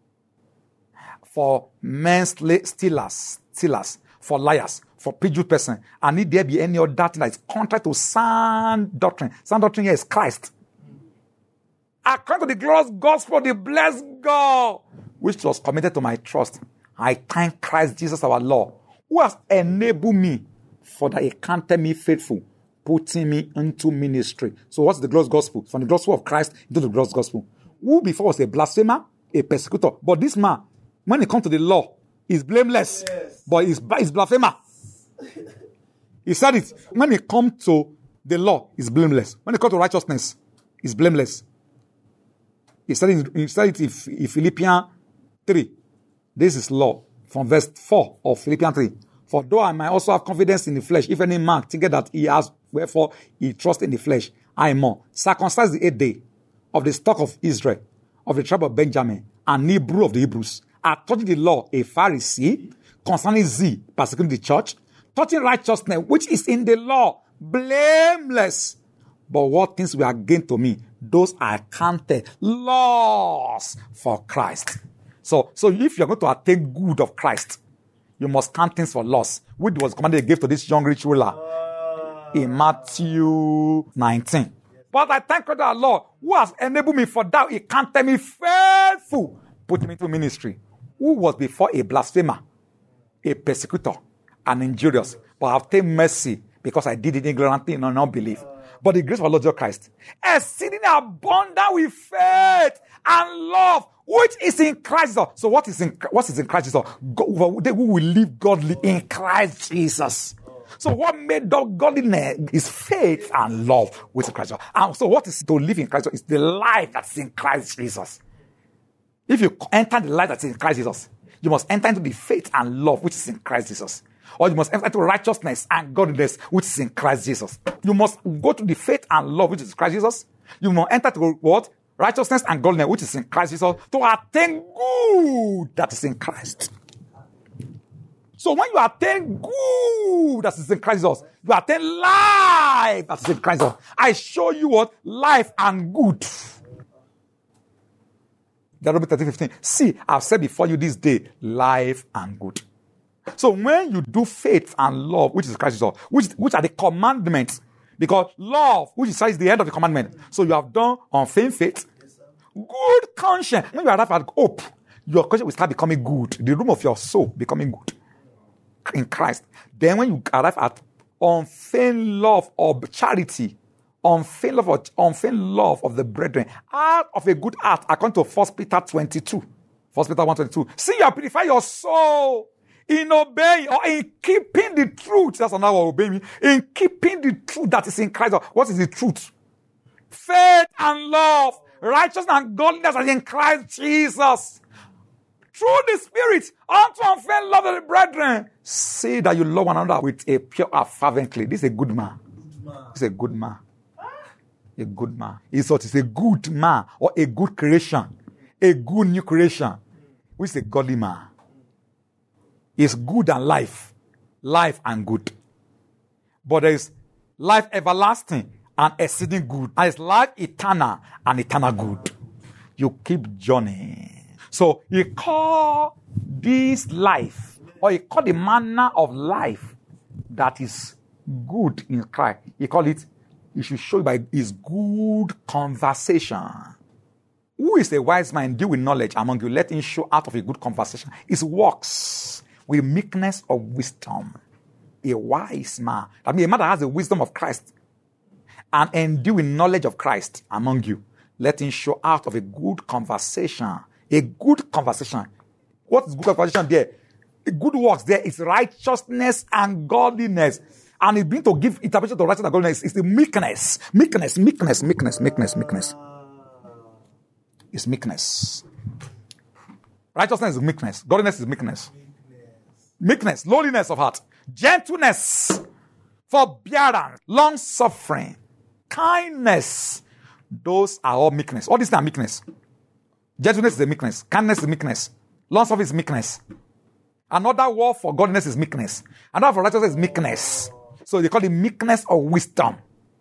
for manstealers, stealers, for liars, for perjured person, and if there be any other thing that is contrary to sound doctrine. Sound doctrine here is Christ. According to the glorious gospel of the blessed God, which was committed to my trust, I thank Christ Jesus our Lord, who has enabled me, for that he counted me faithful, putting me into ministry. So what's the glorious gospel? From the gospel of Christ into the glorious gospel. Who before was a blasphemer, a persecutor. But this man, when it comes to the law, is blameless. Yes. But he's, he's blasphemer. He said it. When it comes to the law, he's blameless. When it comes to righteousness, he's blameless. He said it, he said it in, in Philippians three. This is law. From verse four of Philippians three. For though I might also have confidence in the flesh, if any man thinketh that he has, wherefore he trusts in the flesh, I more. Circumcised the eighth day of the stock of Israel, of the tribe of Benjamin, and Hebrew of the Hebrews, are touching the law a Pharisee, concerning zeal, persecuting the church, touching righteousness, which is in the law, blameless. But what things were gained to me, those are counted loss for Christ. So, so if you're going to attain good of Christ, you must count things for loss, which was commanded he gave to this young rich ruler in Matthew nineteen. But I thank God our Lord, who has enabled me for that. He counted me faithful, put me into ministry. Who was before a blasphemer, a persecutor, an injurious, but I have obtained mercy because I did it ignorantly in unbelief. But the grace of our Lord Jesus Christ, exceeding abundant with faith and love, which is in Christ Jesus. So what is in what is in Christ Jesus? God, they who will live godly in Christ Jesus. So what made godliness is faith and love which is in Christ Jesus. And so what is to live in Christ Jesus is the life that's in Christ Jesus. If you enter the life that's in Christ Jesus, you must enter into the faith and love which is in Christ Jesus. Or you must enter into righteousness and godliness which is in Christ Jesus. You must go to the faith and love which is in Christ Jesus. You must enter to what? Righteousness and godliness which is in Christ Jesus to attain good that is in Christ. So when you attain good that is in Christ Jesus, you attain life that is in Christ Jesus. I show you what? Life and good. Deuteronomy thirteen fifteen. See, I've said before you this day, life and good. So when you do faith and love, which is Christ Jesus, which, which are the commandments, because love, which is the end of the commandment. So you have done unfeigned faith, good conscience. When you arrive at hope, your conscience will start becoming good. The room of your soul becoming good in Christ. Then when you arrive at unfeigned love of charity, unfeigned love of, unfeigned love of the brethren, out of a good heart, according to First Peter twenty-two. First Peter one twenty-two. See, you purify your soul in obeying or in keeping the truth. That's another word, obey me. In keeping the truth that is in Christ. What is the truth? Faith and love, righteousness and godliness are in Christ Jesus. Through the Spirit, unto unfeigned love of the brethren. Say that you love one another with a pure heart fervently. This is a good man. This is a good man. A good man. It's what is a good man or a good creation. A good new creation. Which is a godly man. Is good and life, life and good. But there is life everlasting and exceeding good. And it's life eternal and eternal good. You keep journeying. So he called this life, or he called the manner of life that is good in Christ. He called it, he should show you by his good conversation. Who is a wise man deal with knowledge among you? Let him show out of a good conversation his works with meekness of wisdom. A wise man. I mean, a man that has the wisdom of Christ and endue with knowledge of Christ among you. Let him show out of a good conversation. A good conversation. What is good conversation there? A good works there is righteousness and godliness. And it's been to give interpretation to righteousness and godliness. It's the meekness. Meekness, meekness, meekness, meekness, meekness. It's meekness. Righteousness is meekness. Godliness is meekness. Meekness, lowliness of heart, gentleness, forbearance, long-suffering, kindness. Those are all meekness. All these are meekness. Gentleness is a meekness. Kindness is meekness. Long-suffering is meekness. Another word for godliness is meekness. Another for righteousness is meekness. So they call it meekness of wisdom.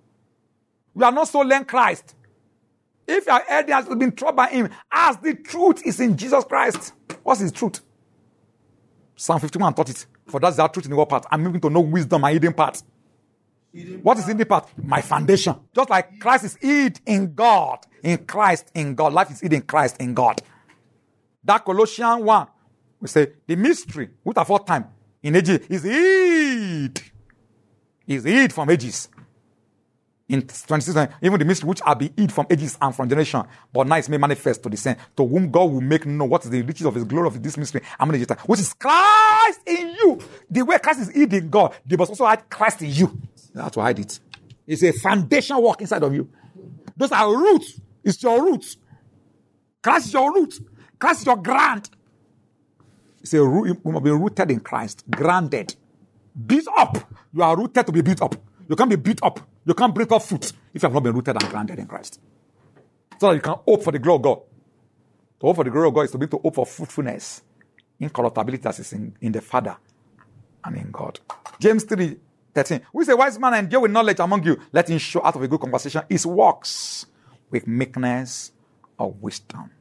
We are not so learned Christ. If your head has been troubled by him, as the truth is in Jesus Christ. What's his truth? Psalm fifty-one taught it. For that's the truth in the whole part. I'm moving to know wisdom, my hidden part. Hidden what part. Is hidden part? My foundation. Just like Christ is hid in God. In Christ, in God. Life is hid in Christ, in God. That Colossians one, we say, the mystery, which at fourth time, in ages, is hid. Is hid from ages. In twenty-six, even the mystery which are be hid from ages and from generation, but now it's made manifest to the saints, to whom God will make known what is the riches of his glory of this mystery, which is Christ in you. The way Christ is hid in God, they must also hide Christ in you. That's why I hide it. It's a foundation work inside of you. Those are roots. It's your roots. Christ is your root. Christ is your grant. It's a root. You must be rooted in Christ, grounded. Built up. You are rooted to be built up. You can't be built up. You can't bring up fruit if you have not been rooted and grounded in Christ. So that you can hope for the glory of God. To hope for the glory of God is to be to hope for fruitfulness, incorruptibility that is in, in the Father and in God. James three thirteen. Who is a wise man and endure with knowledge among you? Let him show out of a good conversation his works with meekness of wisdom.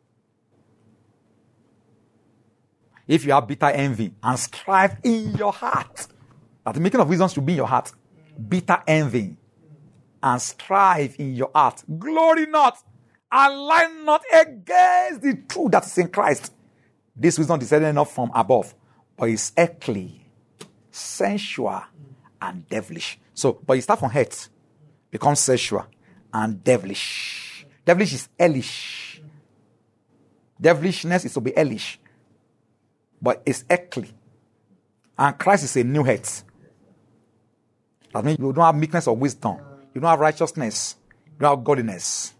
If you have bitter envy and strife in your heart, that the making of wisdom should be in your heart. Bitter envy and strife in your heart. Glory not and lie not against the truth that is in Christ. This wisdom descended not from above, but is earthly, sensual, and devilish. So, but you start from head, becomes sensual and devilish. Devilish is hellish. Devilishness is to be hellish, but it's earthly. And Christ is a new head. That means you don't have meekness or wisdom. You don't have righteousness. You don't have godliness.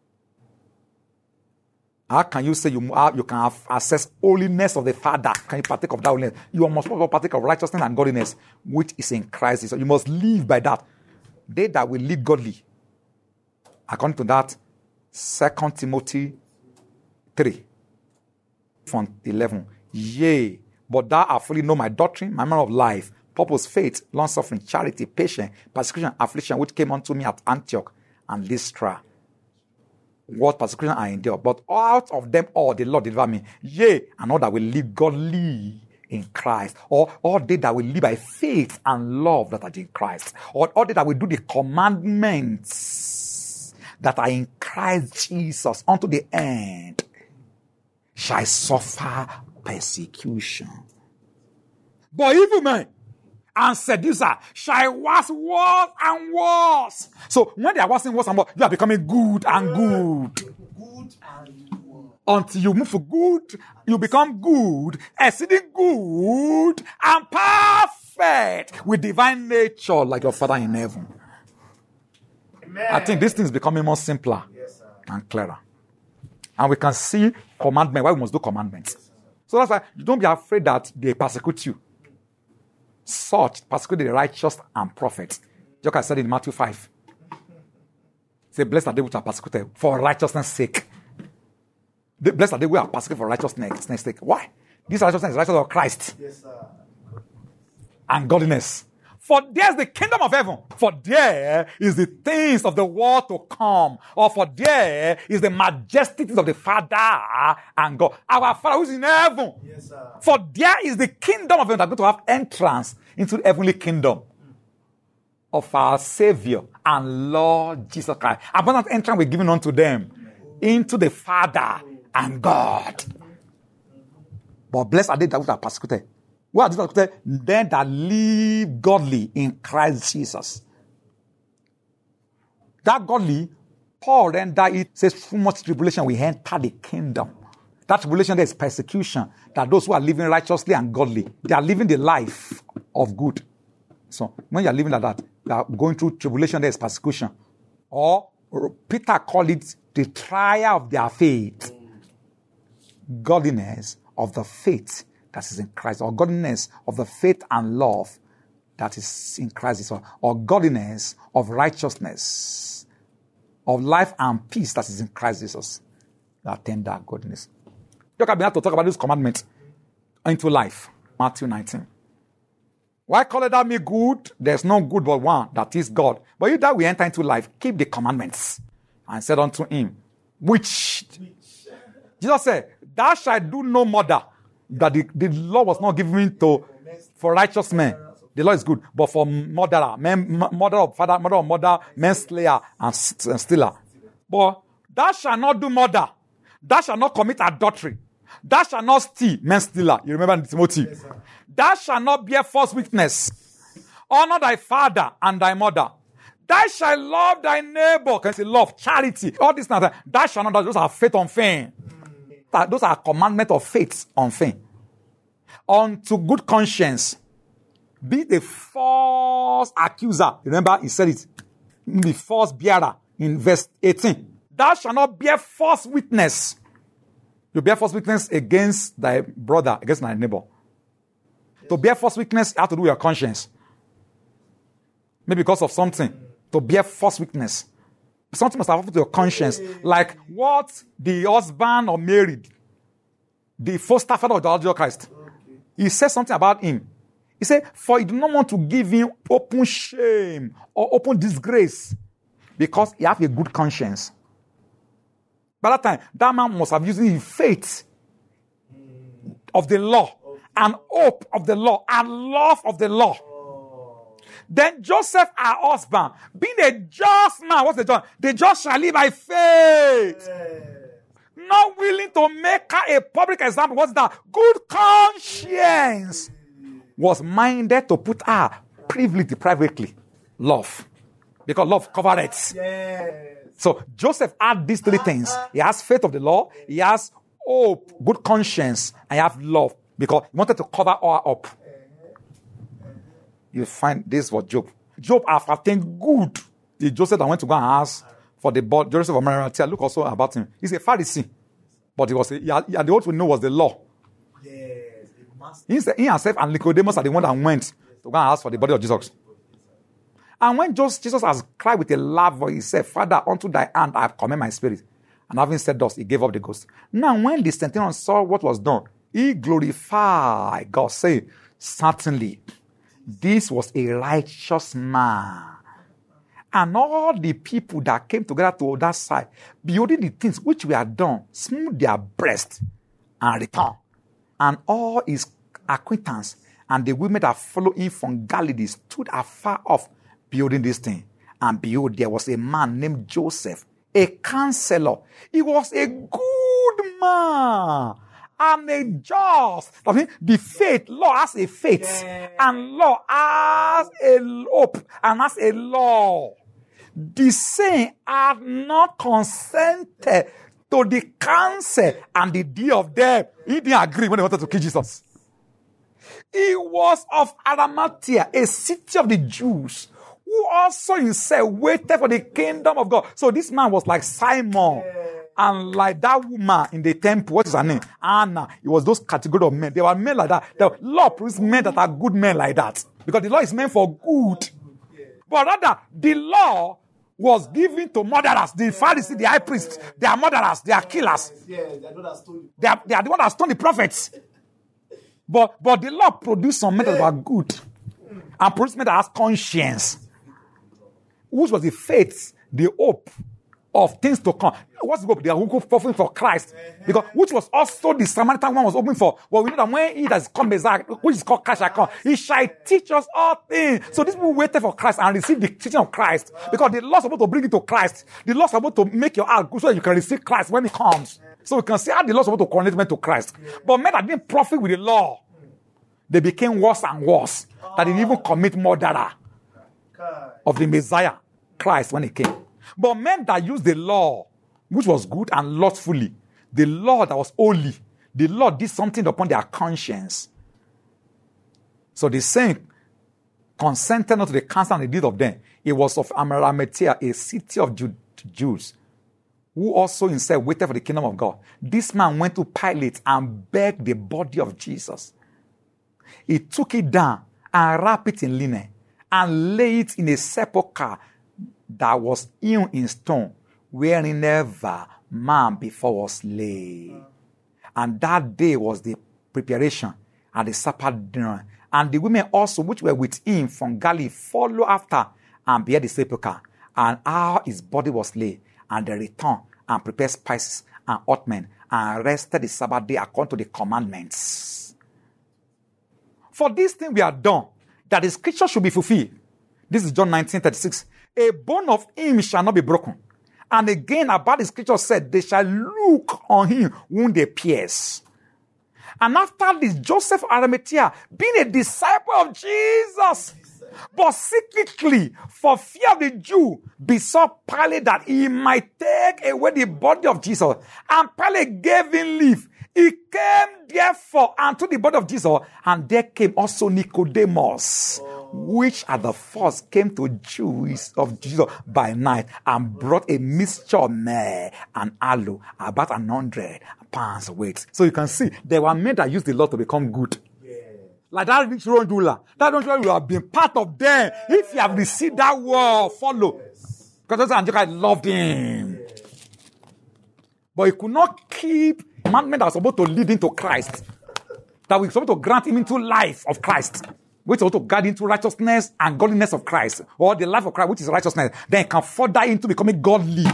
How can you say you, have, you can have access holiness of the Father? Can you partake of that holiness? You must partake of righteousness and godliness, which is in Christ. So you must live by that. They that will live godly, according to that, Second Timothy three, from eleven. Yea, but thou art fully know my doctrine, my manner of life, purpose, faith, long-suffering, charity, patience, persecution, affliction, which came unto me at Antioch and Lystra. What persecution I endure, but out of them all the Lord deliver me. Yea, and all that will live godly in Christ, or all they that will live by faith and love that are in Christ, or all they that will do the commandments that are in Christ Jesus unto the end, shall suffer persecution. But evil men and seducer shall wax worse and worse. So when they are waxing worse and worse, you are becoming good and good. Good and good. Until you move to good, you become good, exceeding good and perfect with divine nature like your Father in heaven. Amen. I think this thing is becoming more simpler Yes, sir. and clearer. And we can see commandment, why we must do commandments. So that's why you don't be afraid that they persecute you. Such persecute the righteous and prophets. Just as I said in Matthew five. Say, blessed are they which are persecuted for righteousness' sake. The blessed are they who are persecuted for righteousness' sake. Why? This righteousness is righteousness of Christ. Yes, sir. And godliness. For there is the kingdom of heaven. For there is the things of the world to come. Or for there is the majestic things of the Father and God. Our Father who is in heaven. Yes, sir. For there is the kingdom of heaven that is going to have entrance into the heavenly kingdom of our Savior and Lord Jesus Christ. Abundant entrance we're given unto them into the Father and God. But blessed are they that are persecuted. What are they persecuted? Them that live godly in Christ Jesus. That godly, Paul then that it says through much tribulation we enter the kingdom. That tribulation there is persecution. That those who are living righteously and godly, they are living the life of good. So when you are living like that, you are going through tribulation, there is persecution. Or Peter called it the trial of their faith. Godliness of the faith that is in Christ, or godliness of the faith and love that is in Christ, or, or godliness of righteousness, of life and peace that is in Christ Jesus. That tender godliness. You can be able to talk about this commandment into life. Matthew nineteen. Why call it that me good? There's no good but one, that is God. But you that we enter into life, keep the commandments. And said unto him, which? Jesus said, thou shalt do no murder. That the, the law was not given to for righteous men. The law is good, but for murderer, men, murder of father, murder of mother, manslayer, and, and stealer. But thou shalt not do murder. Thou shalt not commit adultery. Thou shalt not steal, manstealer. You remember in Timothy? Yes, thou shalt not bear false witness. Honor thy father and thy mother. Thou shalt love thy neighbor. Can you say love, charity, all this now? Thou shalt not. Those are faith on fame. Those are commandments of faith on fame. Unto good conscience. Be the false accuser. Remember, he said it. The false bearer in verse eighteen. Thou shalt not bear false witness. You bear false witness against thy brother, against thy neighbor. To bear false witness, you have to do with your conscience. Maybe because of something. To bear false witness. Something must have happened to your conscience. Like what the husband or married, the foster father of the Lord Jesus Christ. He said something about him. He said, for he did not want to give him open shame or open disgrace because he had a good conscience. By that time, that man must have used his faith of the law and hope of the law and love of the law. Then Joseph, our husband, being a just man, what's the just? The just shall live by faith. Not willing to make her a public example. What's that? Good conscience. Was minded to put her privately, privately. Love. Because love covered it. Yes. So Joseph had these three things. He has faith of the law, he has hope, good conscience, and he has love. Because he wanted to cover all up. You find this was Job. Job have attained good. The Joseph that went to go and ask for the body, Joseph of Arimathea. Look also about him. He's a Pharisee. But he was a, he had, he had the what we know was the law. Yes. He, said, he himself and Nicodemus are the one that went to go and ask for the body of Jesus. And when Jesus has cried with a loud voice, he said, Father, unto thy hand I have commended my spirit. And having said thus, he gave up the ghost. Now, when the centurion saw what was done, he glorified God, saying, certainly, this was a righteous man. And all the people that came together to that side, beholding the things which we had done, smoothed their breast and returned. And all his acquaintance and the women that followed him from Galilee stood afar off, beholding this thing. And behold, there was a man named Joseph, a counselor. He was a good man and a just. I mean, the faith, law has a faith, yeah. And law has a hope and has a law. The saint had not consented to the counsel and the deed of them. He didn't agree when they wanted to kill Jesus. He was of Arimathea, a city of the Jews, who also himself waited for the kingdom of God. So this man was like Simon. And like that woman in the temple, what is her name? Anna. It was those category of men. They were men like that. The law produces men that are good men like that. Because the law is meant for good. But rather, the law was given to murderers. The Pharisees, the high priests, they are murderers. They are killers. They are, they are the one that stoned the prophets. But, but the law produced some men that were good. And produced men that has conscience. Which was the faith, the hope of things to come. What's the hope? They are hoping for Christ. Because which was also the Samaritan one was hoping for. Well, we know that when he has come, which is called Christ shall come, he shall teach us all things. So these people waited for Christ and received the teaching of Christ. Because the law is supposed to bring you to Christ. The law is supposed to make your heart good so that you can receive Christ when he comes. So we can see how the law is supposed to connect men to Christ. But men that didn't profit with the law, they became worse and worse. That they even commit murder of the Messiah, Christ, when he came. But men that used the law, which was good and lawfully, the law that was holy, the law did something upon their conscience. So the saint consented not to the counsel and the deed of them. It was of Arimathea, a city of Jew- Jews, who also himself waited for the kingdom of God. This man went to Pilate and begged the body of Jesus. He took it down and wrapped it in linen and laid it in a sepulchre that was hewn in stone, wherein never man before was laid. And that day was the preparation and the supper dinner. And the women also, which were with him from Galilee, followed after and bear the sepulchre, and how his body was laid. And they returned and prepared spices and ointment and rested the Sabbath day according to the commandments. For this thing we are done, that the scripture should be fulfilled. This is John nineteen thirty-six. A bone of him shall not be broken. And again about the scripture said, they shall look on him whom they pierce. And after this, Joseph of Arimathea, being a disciple of Jesus, but secretly, for fear of the Jew, besought Pilate that he might take away the body of Jesus. And Pilate gave him leave. He came therefore unto the body of Jesus, and there came also Nicodemus, which at the first came to Jews of Jesus by night, and brought a mixture of myrrh and aloe, about an hundred pounds weight. So you can see, there were men that used the law to become good. Like that rich ruler. That rich ruler, you have been part of them. If you have received that word, follow. Because that's Andrew loved him. But he could not keep commandment that was supposed to lead into Christ. That we supposed to grant him into life of Christ. Which is supposed to guide into righteousness and godliness of Christ. Or the life of Christ, which is righteousness. Then can further into becoming godly.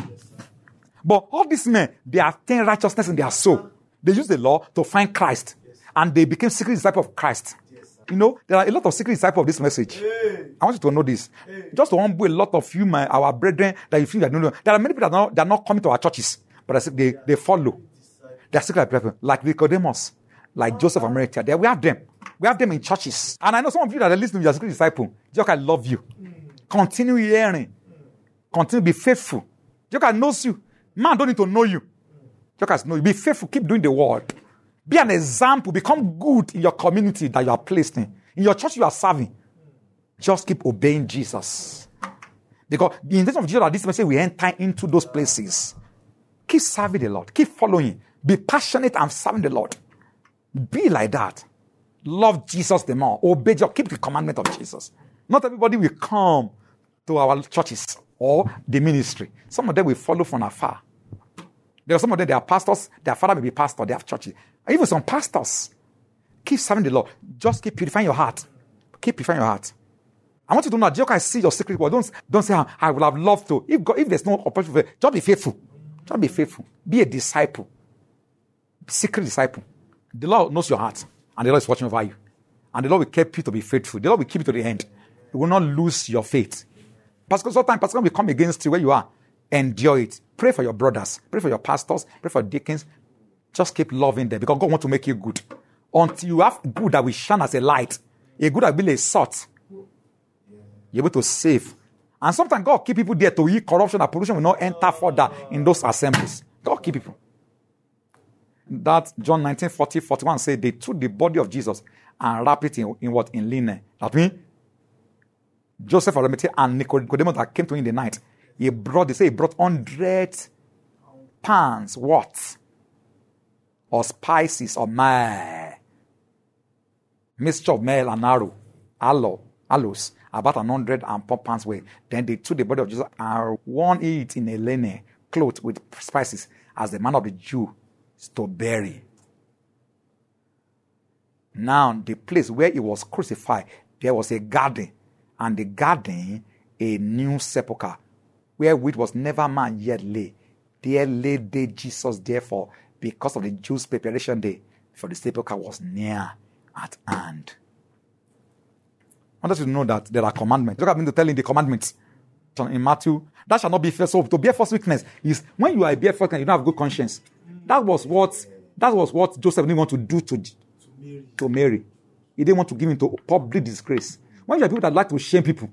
But all these men, they attain righteousness in their soul. They use the law to find Christ. And they became secret disciples of Christ. You know, there are a lot of secret disciples of this message. Hey. I want you to know this. Hey. Just to humble a lot of you, my, our brethren, that you feel that no, no. There are many people that are not, that are not coming to our churches, but they, they follow. They are secret people, like Nicodemus, like oh. Joseph of Arimathea. There we have them. We have them in churches. And I know some of you that are listening, you are secret disciple. Joka, I love you. Mm. Continue hearing. Mm. Continue to be faithful. Joka knows you. Man don't need to know you. Mm. Joka knows you. Be faithful. Keep doing the word. Be an example. Become good in your community that you are placed in. In your church you are serving. Just keep obeying Jesus. Because the intention of Jesus at this message, we enter into those places. Keep serving the Lord. Keep following. Be passionate and serving the Lord. Be like that. Love Jesus the more. Obey Jesus. Keep the commandment of Jesus. Not everybody will come to our churches or the ministry. Some of them will follow from afar. There are some of them, they are pastors. Their father may be pastor. They have churches. Even some pastors. Keep serving the Lord. Just keep purifying your heart. Keep purifying your heart. I want you to know that Jesus can see your secret word. Don't, don't say, I would have loved to. If, God, if there's no opportunity, just be faithful. Just be faithful. Be a disciple. Secret disciple. The Lord knows your heart. And the Lord is watching over you. And the Lord will keep you to be faithful. The Lord will keep you to the end. You will not lose your faith. Because sometimes Pastor will come against you where you are. Endure it. Pray for your brothers. Pray for your pastors. Pray for deacons. Just keep loving them because God wants to make you good. Until you have good that will shine as a light, a good that will be a salt, you're able to save. And sometimes God keep people there to eat corruption and pollution will not enter further in those assemblies. God keep people. That John nineteen, forty, forty-one said they took the body of Jesus and wrapped it in, in what? In linen. That means Joseph of Arimathea and Nicodemus that came to him in the night. He brought, they say he brought hundred pounds, what? Or spices or myrrh. Mixture of myrrh and aloe. Aloe. Aloes. About an hundred and four pounds weight. Then they took the body of Jesus and worn it in a linen cloth with spices as the man of the Jew is to bury. Now, the place where he was crucified, there was a garden. And the garden, a new sepulchre, where which was never man yet lay. There lay they Jesus, therefore, because of the Jews' preparation day, for the sepulchre was near at hand. I want you to know that there are commandments. Look at me to telling the commandments in Matthew. That shall not be false. So to bear false witness is when you are a bear false witness, you don't have good conscience. That was what that was what Joseph didn't want to do to, to, Mary. to Mary. He didn't want to give him to public disgrace. When you are people that like to shame people,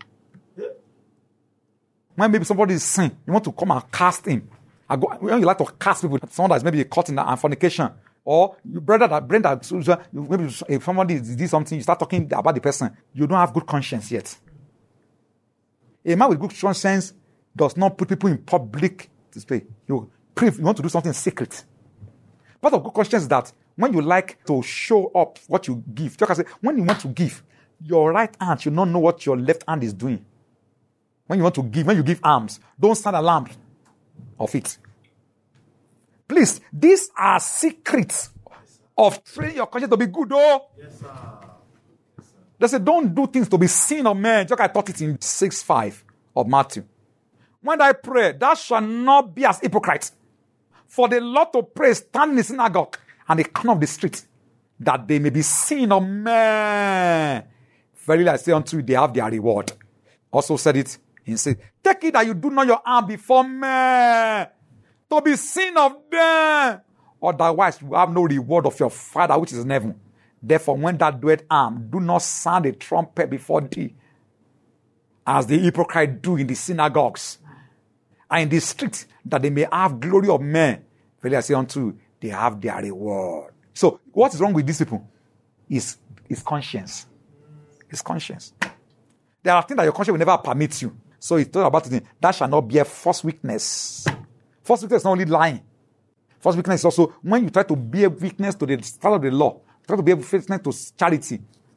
when maybe somebody is sin, you want to come and cast him. I go, when you like to cast people, someone that is maybe caught in a fornication, or your brother that Brenda, maybe if somebody did something, you start talking about the person, you don't have good conscience yet. A man with good conscience does not put people in public display. You, you want to do something secret. Part of good conscience is that when you like to show up what you give, just say, when you want to give, your right hand should not know what your left hand is doing. When you want to give, when you give alms, don't stand alarmed of it. Please, these are secrets of training your conscience to be good, oh. Yes, sir. Yes, sir. They say, don't do things to be seen of men. Just like I taught it in six five of Matthew. When I pray, thou shalt not be as hypocrites. For the Lord to pray, stand in the synagogue and the corner of the street, that they may be seen of men. Verily I say unto you, they have their reward. Also said it, he said, take it that you do not your arm before men, to be seen of them. Otherwise, you have no reward of your Father which is in heaven. Therefore, when thou doest harm, do not sound a trumpet before thee, as the hypocrites do in the synagogues and in the streets, that they may have glory of men. Verily I say unto you, they have their reward. So, what is wrong with these people? Is is conscience. It's conscience. There are things that your conscience will never permit you. So it's talking about it. That shall not be a false witness. False witness is not only lying. False witness is also when you try to bear witness to the standard of the law, try to bear witness to charity,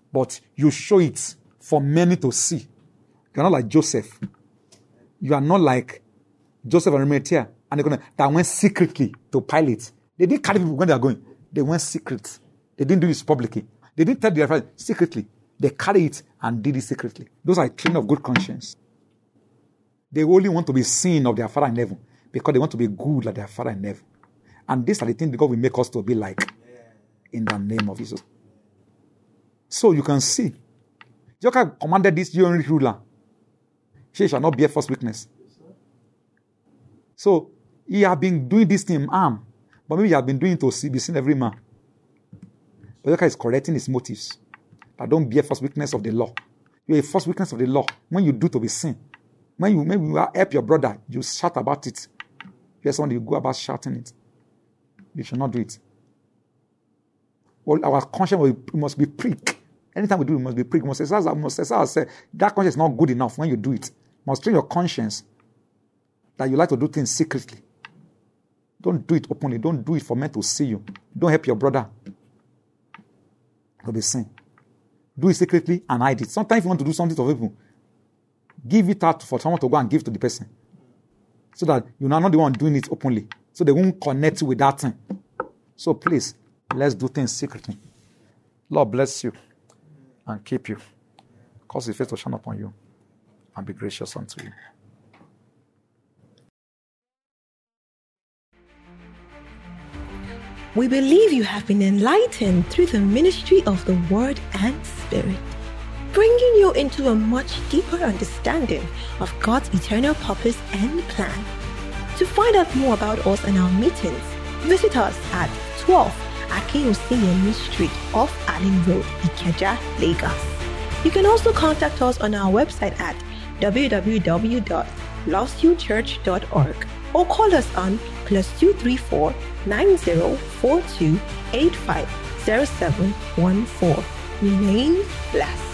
but you show it for many to see. You're not like Joseph. You are not like Joseph and Arimathea, and they're gonna that went secretly to Pilate. They didn't carry people when they are going. They went secret. They didn't do this publicly. They didn't tell their friends secretly. They carried it and did it secretly. Those are children of good conscience. They only want to be seen of their Father in heaven because they want to be good like their Father in heaven. And these are the things God will make us to be like in the name of Jesus. So you can see, Joker commanded this only ruler. She shall not bear false witness. So he had been doing this thing in harm, but maybe he had been doing it to see, be seen every man. But Joker is correcting his motives. That don't bear false witness of the law. You're a false witness of the law when you do to be seen. When you maybe you help your brother, you shout about it. You're someone you go about shouting it. You should not do it. Well, our conscience must be pricked. Anytime we do it, we must be pricked. We must say, we must say, that conscience is not good enough when you do it. You must train your conscience that you like to do things secretly. Don't do it openly. Don't do it for men to see you. Don't help your brother to be seen. Do it secretly and hide it. Sometimes if you want to do something to people, give it out for someone to go and give to the person. So that you're not the one doing it openly. So they won't connect you with that thing. So please, let's do things secretly. Lord bless you and keep you. Cause his face to shine upon you and be gracious unto you. We believe you have been enlightened through the ministry of the Word and Spirit, bringing you into a much deeper understanding of God's eternal purpose and plan. To find out more about us and our meetings, visit us at twelve Akinwusinemi Street off Allen Road, Ikeja, Lagos. You can also contact us on our website at w w w dot lost you church dot org or call us on plus two three four nine zero four two eight five zero seven one four. Remain blessed.